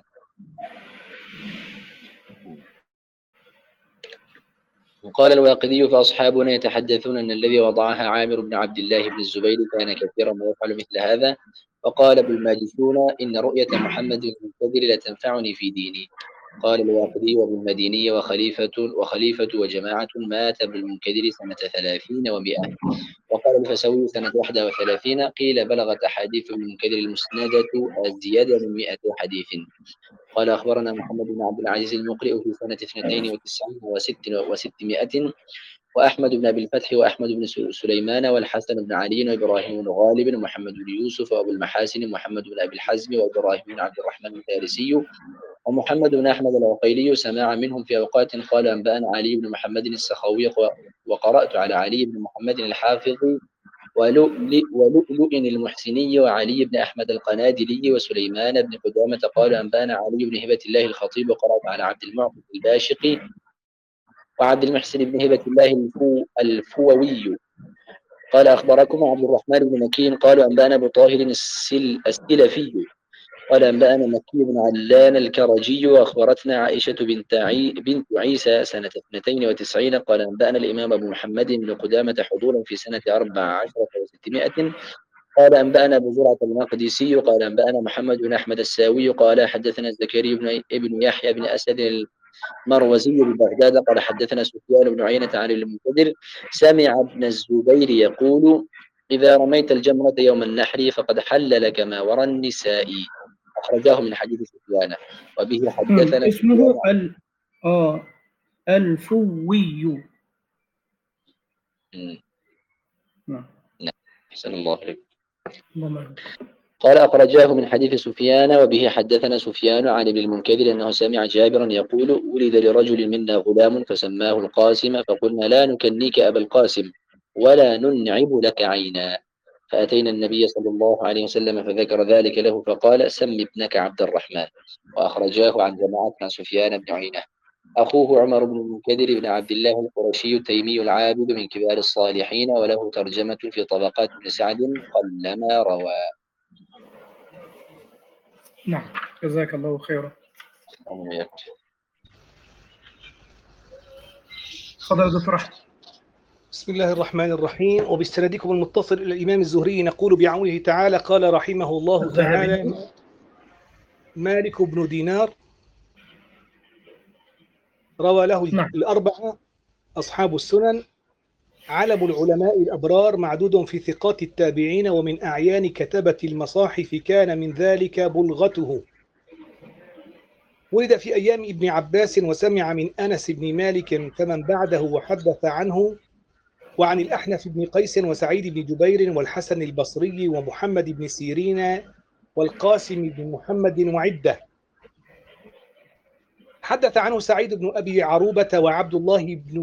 وقال الواقدي: فأصحابنا يتحدثون أن الذي وضعها عامر بن عبد الله بن الزبير كان كثيرا ما يفعل مثل هذا. فقال ابن الماجشون: إن رؤية محمد المنتظر لتنفعني في ديني. قال الواقدي وابن المديني وخليفة وجماعة مات ابن المنكدر سنة 30 و100. وقال الفسوي سنة 31. قيل بلغت أحاديث ابن المنكدر المسندة الزيادة من 100 حديث. قال أخبرنا محمد بن عبد العزيز المقرئ في سنة 92 و600. وأحمد بن أبي الفتح وأحمد بن سليمان والحسن بن علي وإبراهيم بن غالب ومحمد بن يوسف وأبو المحاسن محمد بن أبي الحزم وإبراهيم بن عبد الرحمن الفارسي ومحمد بن أحمد العقيلي سماع منهم في أوقات. قال أنبأنا علي بن محمد السخوي وقرأت على علي بن محمد الحافظ ولؤلؤ المحسني وعلي بن أحمد القنادلي وسليمان بن قدامة. قال أنبأنا علي بن هبة الله الخطيب وقرأت على عبد المعطي الباشقي وعبد المحسن بن هبة الله الفووي. قال أخبركم عبد الرحمن بن مكين قالوا أنبأنا أبو طاهر السلفي قال أنبأنا مكي بن علان الكرجي وأخبرتنا عائشة بنت عيسى سنة 92. قال أنبأنا الإمام أبو محمد بن قدامة حضورا في سنة 14 و600. قال أنبأنا أبو زرعة المقدسي قال أنبأنا محمد بن أحمد الساوي قال حدثنا زكريا بن يحيى بن أسد المروزي ببغداد قال حدثنا سفيان بن عيينة عن المنكدر سمع ابن الزبير يقول: إذا رميت الجمرة يوم النحر فقد حل لك ما وراء النساء. أخرجاه من حديث سفيان وبه حدثنا اسمه الفوي. نعم. أحسن الله عليك. قال أخرجاه من حديث سفيان وبه حدثنا سفيان عن ابن المنكدر أنه سمع جابرا يقول: ولد لرجل منا غلام فسماه القاسم فقلنا لا نكنيك أبا القاسم ولا ننعب لك عينا. فأتينا النبي صلى الله عليه وسلم فذكر ذلك له فقال: سم ابنك عبد الرحمن. وأخرجاه عن جماعة عن سفيان بن عيينة. أخوه عمر بن المنكدر بن عبد الله القرشي التيمي العابد من كبار الصالحين وله ترجمة في طبقات بن سعد قلما روى. نعم جزاك الله خيرا. تفضل دكتور أحمد. بسم الله الرحمن الرحيم. وبسندكم المتصل إلى الإمام الزهري نقول بعونه تعالى قال رحمه الله تعالى: مالك بن دينار روى له الأربعة أصحاب السنن، علم العلماء الأبرار، معدود في ثقات التابعين ومن أعيان كتبة المصاحف، كان من ذلك بلغته. ولد في أيام ابن عباس وسمع من أنس بن مالك فمن بعده وحدث عنه وعن الأحنف بن قيس وسعيد بن جبير والحسن البصري ومحمد بن سيرين والقاسم بن محمد وعدة. حدث عنه سعيد بن أبي عروبة وعبد الله بن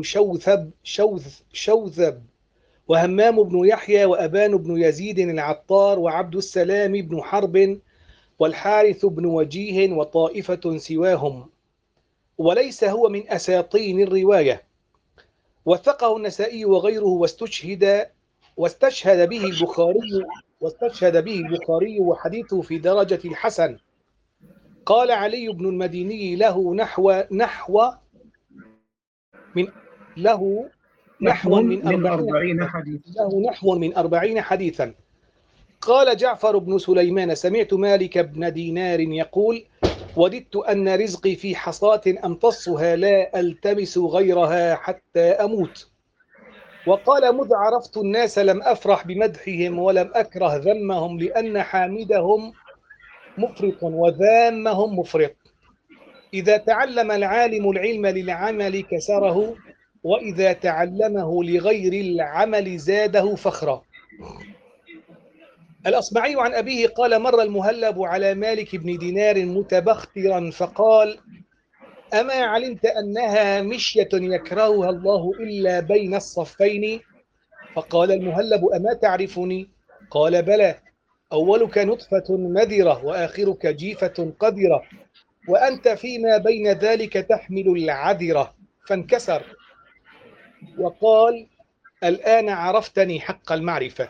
شوذب وهمام بن يحيى وأبان بن يزيد العطار وعبد السلام بن حرب والحارث بن وجيه وطائفة سواهم، وليس هو من أساطين الرواية. وثقه النسائي وغيره واستشهد به البخاري وحديثه في درجة الحسن. قال علي بن المديني له نحو من 40 حديثا. قال جعفر بن سليمان: سمعت مالك بن دينار يقول: وددت أن رزقي في حصاة أمتصها لا ألتمس غيرها حتى أموت. وقال: مذ عرفت الناس لم أفرح بمدحهم ولم أكره ذمهم، لأن حامدهم مفرط وذامهم مفرط. إذا تعلم العالم العلم للعمل كسره، وإذا تعلمه لغير العمل زاده فخرا. الأصمعي عن أبيه قال مر المهلب على مالك بن دينار متبخترا فقال أما علمت أنها مشية يكرهها الله إلا بين الصفين؟ فقال المهلب أما تعرفني؟ قال بلى، أولك نطفة مذرة وآخرك جيفة قذرة، وأنت فيما بين ذلك تحمل العذرة. فانكسر وقال الآن عرفتني حق المعرفة.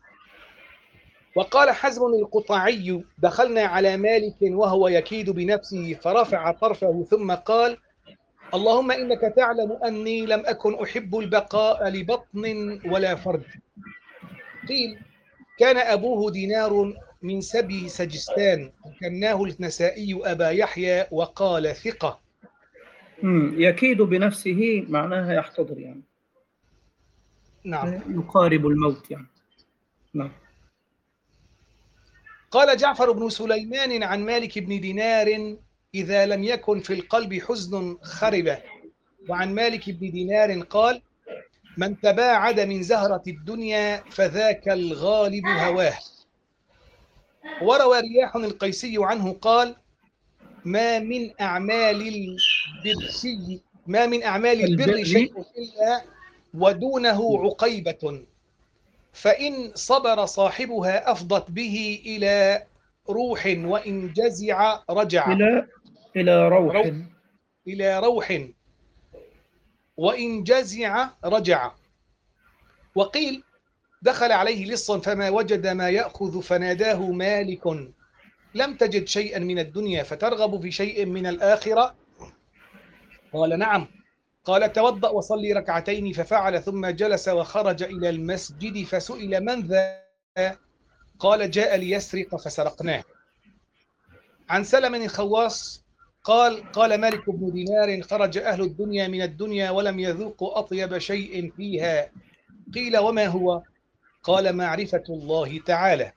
وقال حزم القطعي دخلنا على مالك وهو يكيد بنفسه فرفع طرفه ثم قال اللهم إنك تعلم أني لم أكن أحب البقاء لبطن ولا فرج. قيل كان أبوه دينار من سبي سجستان وكناه النسائي أبا يحيى وقال ثقة. يكيد بنفسه معناها يحتضر يعني. نعم. يقارب الموت يعني. نعم. قال جعفر بن سليمان عن مالك بن دينار إذا لم يكن في القلب حزن خرب. وعن مالك بن دينار قال من تباعد من زهرة الدنيا فذاك الغالب هواه. وروى رياح القيسي عنه قال ما من أعمال البر شيء إلا ودونه عقيبة، فإن صبر صاحبها أفضت به إلى روح وإن جزع رجع. إلى روح وإن جزع رجع. وقيل دخل عليه لص فما وجد ما يأخذ فناداه مالك لم تجد شيئا من الدنيا فترغب في شيء من الآخرة؟ قال نعم. قال توضأ وصلي ركعتين ففعل ثم جلس وخرج إلى المسجد فسئل من ذا؟ قال جاء ليسرق فسرقناه. عن سلم الخواص قال مالك بن دينار خرج أهل الدنيا من الدنيا ولم يذوقوا أطيب شيء فيها. قيل وما هو؟ قال معرفة الله تعالى.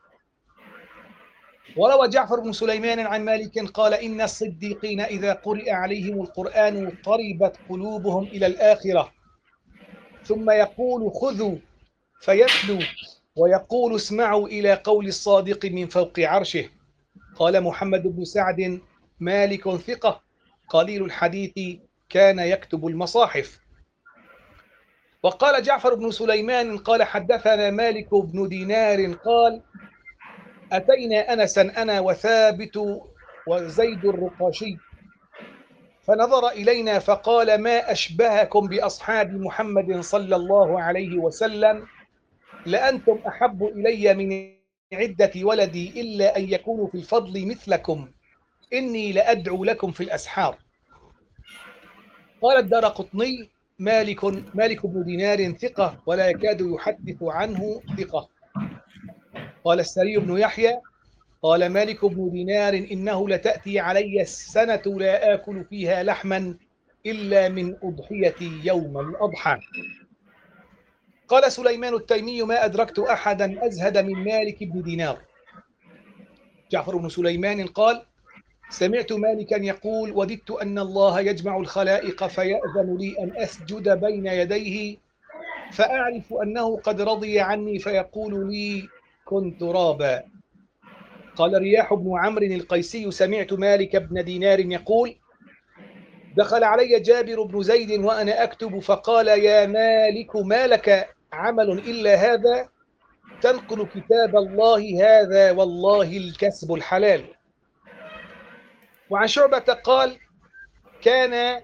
وروى جعفر بن سليمان عن مالك قال إن الصديقين إذا قرئ عليهم القرآن طربت قلوبهم إلى الآخرة، ثم يقول خذوا فيتلو ويقول اسمعوا إلى قول الصادق من فوق عرشه. قال محمد بن سعد مالك ثقة قليل الحديث كان يكتب المصاحف. وقال جعفر بن سليمان قال حدثنا مالك بن دينار قال أتينا أنسا أنا وثابت وزيد الرقاشي فنظر إلينا فقال ما أشبهكم بأصحاب محمد صلى الله عليه وسلم لأنتم أحب إلي من عدة ولدي إلا أن يكونوا في الفضل مثلكم إني لأدعو لكم في الأسحار. قال الدارقطني مالك بن دينار ثقة ولا يكاد يحدث عنه ثقة. قال السري بن يحيى قال مالك بن دينار إنه لتأتي علي السنة لا آكل فيها لحما إلا من أضحية يوم الأضحى. قال سليمان التيمي ما أدركت أحدا أزهد من مالك بن دينار. جعفر بن سليمان قال سمعت مالكا يقول وددت أن الله يجمع الخلائق فيأذن لي أن أسجد بين يديه فأعرف أنه قد رضي عني فيقول لي كن ترابا. قال رياح بن عمرو القيسي سمعت مالك بن دينار يقول دخل علي جابر بن زيد وأنا أكتب فقال يا مالك ما لك عمل إلا هذا تنقل كتاب الله هذا والله الكسب الحلال. وعن شعبة قال كان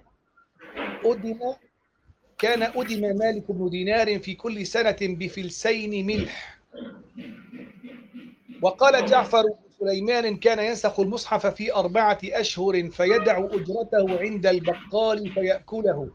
أدم مالك بن دينار في كل سنة بفلسين ملح. وقال جعفر بن سليمان كان ينسخ المصحف في 4 أشهر فيدع أجرته عند البقال فيأكله.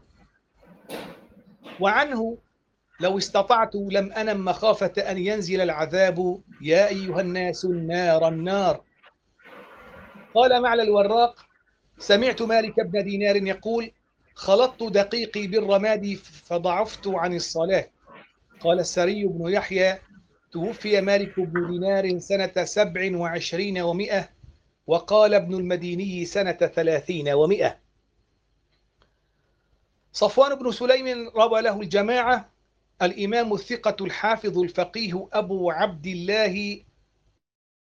وعنه لو استطعت لم أنم مخافة أن ينزل العذاب يا أيها الناس النار. قال معلى الوراق سمعت مالك بن دينار يقول خلطت دقيقي بالرماد فضعفت عن الصلاة. قال السري بن يحيى توفي مالك بن دينار سنة 27 و100 وقال ابن المديني سنة 30 و100. صفوان بن سليم روى له الجماعة الإمام الثقة الحافظ الفقيه أبو عبد الله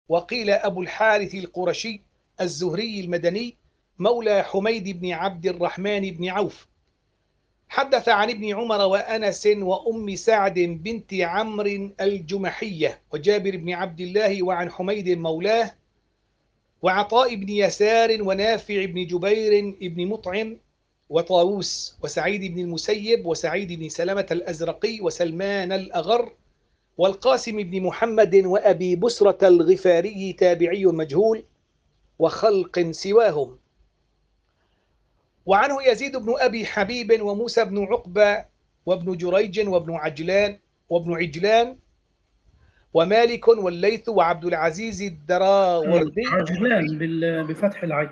وقيل أبو الحارث القرشي الزهري المدني مولى حميد بن عبد الرحمن بن عوف. حدث عن ابن عمر وأنس وأم سعد بنت عمرو الجمحية وجابر بن عبد الله وعن حميد مولاه وعطاء بن يسار ونافع بن جبير بن مطعم وطاووس وسعيد بن المسيب وسعيد بن سلمة الأزرقي وسلمان الأغر والقاسم بن محمد وأبي بسرة الغفاري تابعي مجهول وخلق سواهم. وعنه يزيد بن أبي حبيب وموسى بن عقبة وابن جريج وابن عجلان ومالك والليث وعبد العزيز الدراوردي عجلان بفتح العين.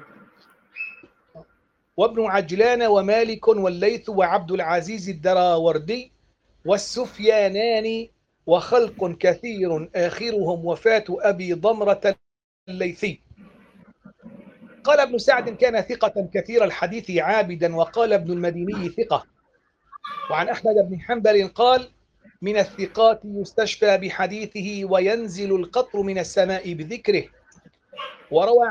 وابن عجلان ومالك والليث وعبد العزيز الدراوردي والسفيانان وخلق كثير آخرهم وفاة أبي ضمرة الليثي. قال ابن سعد كان ثقة كثير الحديث عابدا. وقال ابن المديني ثقة. وعن أحمد بن حنبل قال من الثقات يستشفى بحديثه وينزل القطر من السماء بذكره. وروى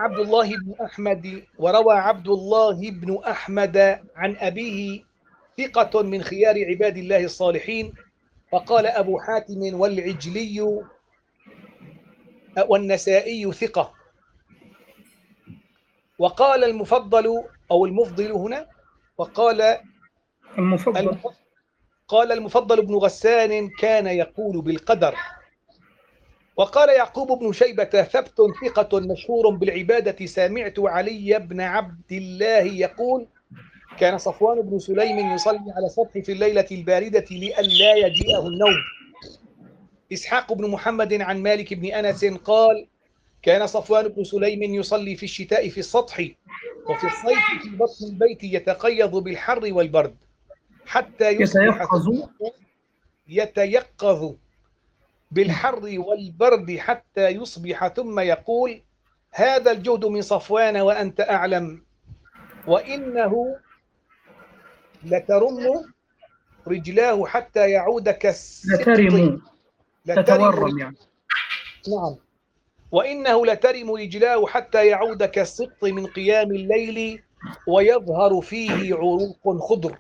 عبد الله بن أحمد عن أبيه ثقة من خيار عباد الله الصالحين. وقال أبو حاتم والعجلي والنسائي ثقة. وقال المفضل أو المفضل هنا وقال المفضل بن غسان كان يقول بالقدر. وقال يعقوب بن شيبة ثبت ثقة مشهور بالعبادة سمعت علي بن عبد الله يقول كان صفوان بن سليم يصلي على السطح في الليلة الباردة لئلا يجيئه النوم. إسحاق بن محمد عن مالك بن أنس قال كان صفوان بن سليم يصلي في الشتاء في السطح وفي الصيف في بطن البيت يتقيض بالحر والبرد حتى يصبح يتيقظ بالحر والبرد حتى يصبح ثم يقول هذا الجهد من صفوان وأنت أعلم وإنه لترم رجلاه حتى يعود كالسقط. تتورم يعني. نعم. وإنه لترم رجلاه حتى يعود كالسقط من قيام الليل ويظهر فيه عروق خضر.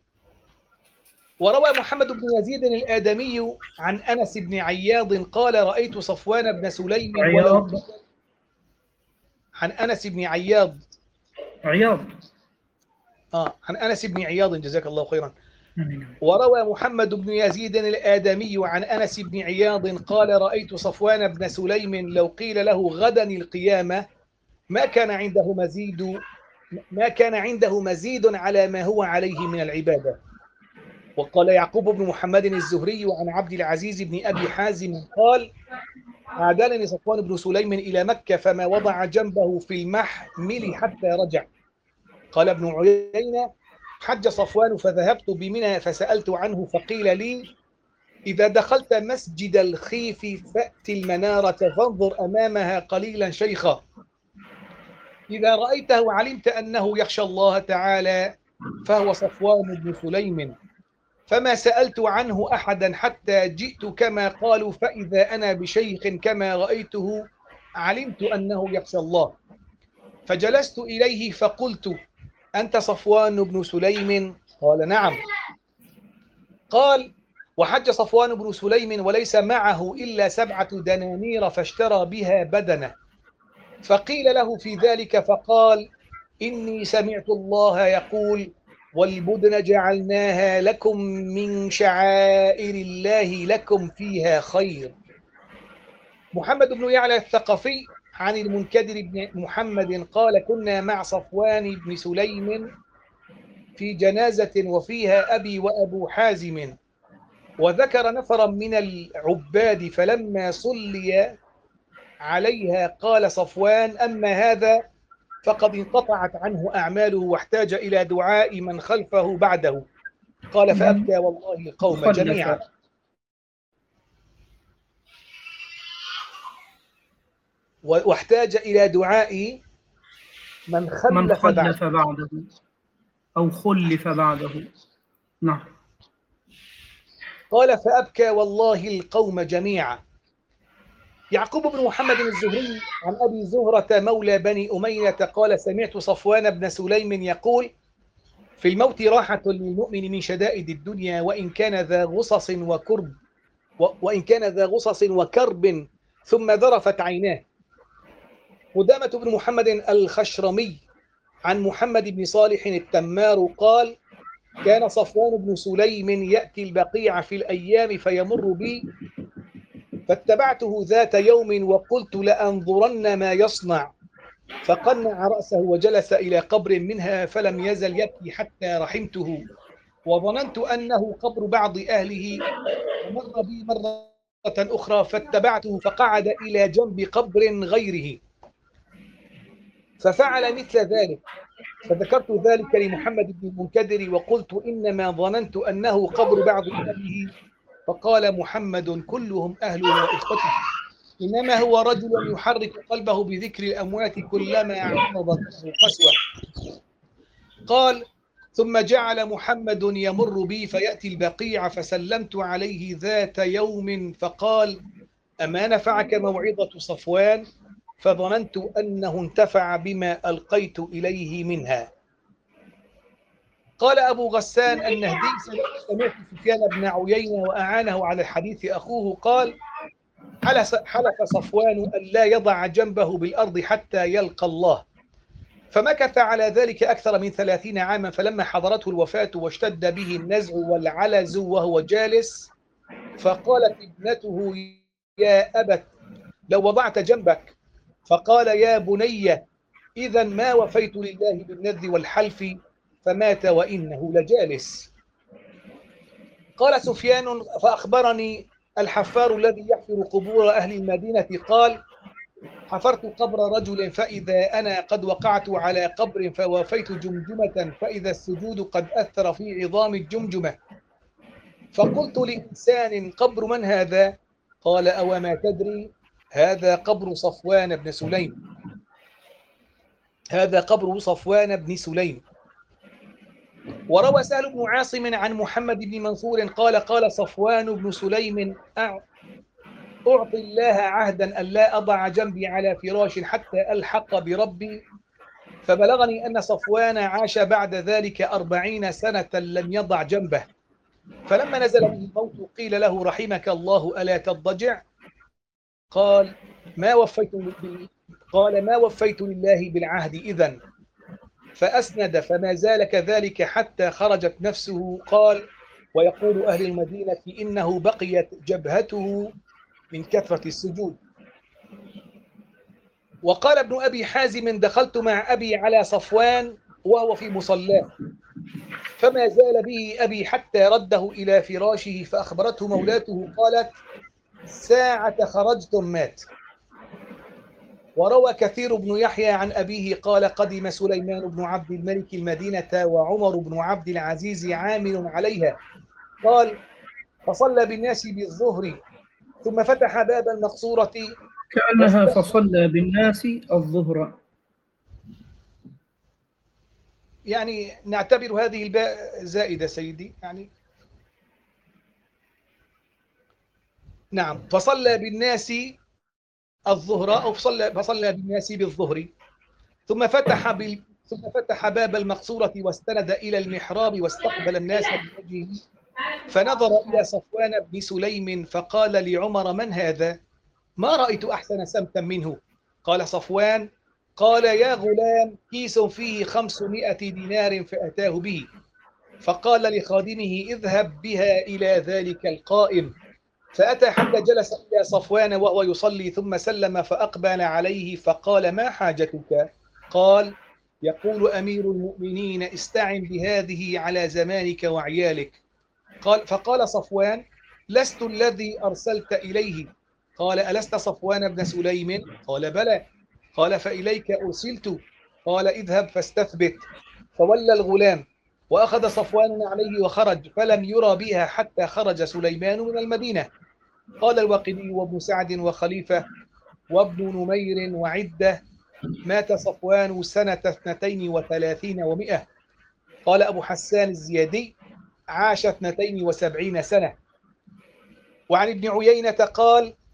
وروى محمد بن يزيد الآدمي عن أنس بن عياض قال رأيت صفوان بن سليم عن أنس بن عياض عن أنس بن عياض جزاك الله خيرا. وروى محمد بن يزيد الآدمي عن أنس بن عياض قال رأيت صفوان بن سليم لو قيل له غدا القيامة ما كان عنده مزيد على ما هو عليه من العبادة. وقال يعقوب بن محمد الزهري عن عبد العزيز بن أبي حازم قال عادلني صفوان بن سليم إلى مكة فما وضع جنبه في المحمل حتى رجع. قال ابن عيينة حج صفوان فذهبت بمنى فسألت عنه فقيل لي إذا دخلت مسجد الخيف فأت المنارة فانظر أمامها قليلا شيخا إذا رأيته علمت أنه يخشى الله تعالى فهو صفوان بن سليم فما سألت عنه أحدا حتى جئت كما قالوا فإذا أنا بشيخ كما رأيته علمت أنه يخشى الله فجلست إليه فقلت أنت صفوان بن سليم؟ قال نعم. قال وحج صفوان بن سليم وليس معه إلا 7 دنانير فاشترى بها بدنه فقيل له في ذلك فقال إني سمعت الله يقول والبدن جعلناها لكم من شعائر الله لكم فيها خير. محمد بن يعلى الثقفي عن المنكدر بن محمد قال كنا مع صفوان بن سليم في جنازة وفيها أبي وأبو حازم وذكر نفرا من العباد فلما صلي عليها قال صفوان أما هذا فقد انقطعت عنه أعماله واحتاج إلى دعاء من خلفه بعده. قال فأبكى والله القوم جميعا. واحتاج إلى دعاء من خلف بعده أو خلف بعده. نعم. قال فأبكى والله القوم جميعا. يعقوب بن محمد الزهري عن أبي زهرة مولى بني أمية قال سمعت صفوان بن سليم يقول في الموت راحة للمؤمن من شدائد الدنيا وإن كان ذا غصص وكرب ثم ذرفت عيناه. قدامة بن محمد الخشرمي عن محمد بن صالح التمار قال كان صفوان بن سليم يأتي البقيع في الأيام فيمر بي فاتبعته ذات يوم وقلت لأنظرن ما يصنع، فقنع رأسه وجلس إلى قبر منها فلم يزل يبكي حتى رحمته وظننت أنه قبر بعض أهله، ومر بي مرة أخرى فاتبعته فقعد إلى جنب قبر غيره ففعل مثل ذلك، فذكرت ذلك لمحمد بن المنكدر وقلت إنما ظننت أنه قبر بعض أهله، فقال محمد كلهم أهله وإخوته، إنما هو رجل يحرك قلبه بذكر الأموات كلما عرضت له قسوة. قال ثم جعل محمد يمر بي فيأتي البقيع فسلمت عليه ذات يوم فقال أما نفعك موعظة صفوان؟ فظننت أنه انتفع بما ألقيت إليه منها. قال أبو غسان النهدي سمعت سفيان بن عيينة وأعانه على الحديث أخوه قال حلف صفوان أن لا يضع جنبه بالأرض حتى يلقى الله، فمكث على ذلك أكثر من 30 عاما، فلما حضرته الوفاة واشتد به النزع والعلز وهو جالس فقالت ابنته يا أبت لو وضعت جنبك، فقال يا بني إذا ما وفيت لله بالنذر والحلف، فمات وإنه لجالس. قال سفيان فأخبرني الحفار الذي يحفر قبور أهل المدينة قال حفرت قبر رجل فإذا أنا قد وقعت على قبر فوفيت جمجمة فإذا السجود قد أثر في عظام الجمجمة، فقلت لإنسان قبر من هذا؟ قال أوما تدري هذا قبر صفوان بن سليم، هذا قبر صفوان بن سليم. وروى سهل بن عاصم عن محمد بن منصور قال قال صفوان بن سليم أعطي الله عهدا أن لا أضع جنبي على فراش حتى ألحق بربي، فبلغني أن صفوان عاش بعد ذلك 40 سنة لم يضع جنبه، فلما نزل به الموت قيل له رحمك الله ألا تضجع؟ قال ما وفيت لله بالعهد إذن، فأسند فما زال كذلك حتى خرجت نفسه. قال ويقول أهل المدينة إنه بقيت جبهته من كثرة السجود. وقال ابن أبي حازم دخلت مع أبي على صفوان وهو في مصلاه فما زال به أبي حتى رده إلى فراشه، فأخبرته مولاته قالت ساعة خرجتم مات. وروى كثير بن يحيى عن أبيه قال قدم سليمان بن عبد الملك المدينة وعمر بن عبد العزيز عامل عليها، قال فصلى بالناس بالظهر ثم فتح باب المقصورة كأنها فصلى بالناس الظهر، يعني نعتبر هذه الباء زائدة سيدي، يعني نعم فصلى بالناس الظهر أو فصلى بالناس بالظهر ثم فتح باب المقصورة واستند إلى المحراب واستقبل الناس بوجهه، فنظر إلى صفوان بن سليم فقال لعمر من هذا؟ ما رأيت أحسن سمتا منه. قال صفوان قال يا غلام كيس فيه 500 دينار فأتاه به، فقال لخادمه اذهب بها إلى ذلك القائم، فأتى حتى جلس إلى صفوان وهو يصلي ثم سلم فأقبل عليه فقال ما حاجتك؟ قال يقول أمير المؤمنين استعن بهذه على زمانك وعيالك. فقال صفوان لست الذي أرسلت إليه. قال ألست صفوان بن سليم؟ قال بلى. قال فإليك أرسلت. قال اذهب فاستثبت. فولى الغلام وأخذ صفوان عليه وخرج فلم يرى بها حتى خرج سليمان من المدينة. قال الواقدي وابن سعد وخليفة وابن نمير وعدة مات صفوان سنة 32 و100. قال أبو حسان الزيادي عاش 72 سنة. وعن ابن عيينة قال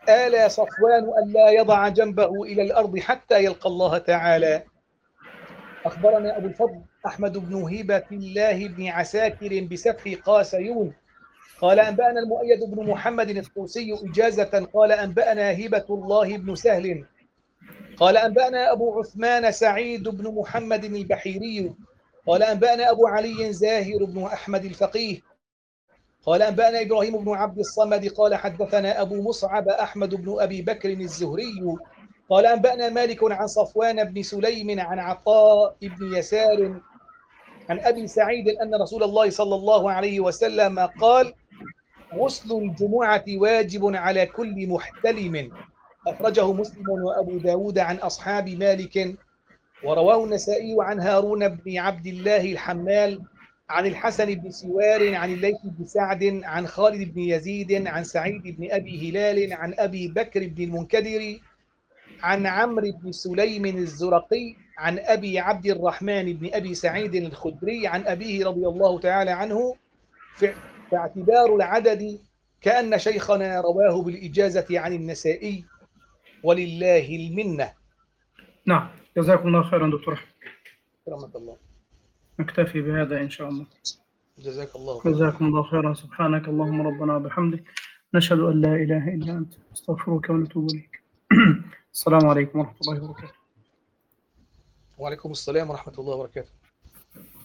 آل صفوان ألا يضع جنبه إلى الأرض حتى يلقى الله تعالى. أخبرنا أبو الفضل أحمد بن هبة الله بن عساكر بسفح قاسيون قال أنبأنا المؤيد بن محمد الطوسي إجازة قال أنبأنا هبة الله بن سهل قال أنبأنا أبو عثمان سعيد بن محمد البحيري قال أنبأنا أبو علي زاهر بن أحمد الفقيه قال أنبأنا إبراهيم بن عبد الصمد قال حدثنا أبو مصعب أحمد بن أبي بكر الزهري قال أنبأنا مالك عن صفوان بن سليم عن عطاء بن يسار عن أبي سعيد أن رسول الله صلى الله عليه وسلم قال غسل الجمعة واجب على كل محتلم. أخرجه مسلم وأبو داود عن أصحاب مالك، ورواه النسائي عن هارون بن عبد الله الحمال عن الحسن بن سوار عن الليث بن سعد عن خالد بن يزيد عن سعيد بن أبي هلال عن أبي بكر بن المنكدر عن عمرو بن سليم الزرقي عن أبي عبد الرحمن بن أبي سعيد الخدري عن أبيه رضي الله تعالى عنه فاعتبار العدد كأن شيخنا رواه بالإجازة عن النسائي ولله المنة. نعم، جزاكم الله خيرا دكتور أحمد. رحمة الله. نكتفي بهذا إن شاء الله. جزاك الله خيرا. جزاكم الله خيرا. سبحانك اللهم ربنا وبحمدك، نشهد أن لا إله إلا أنت، استغفرك ونتوب إليك. السلام عليكم ورحمة الله وبركاته. وعليكم السلام ورحمة الله وبركاته.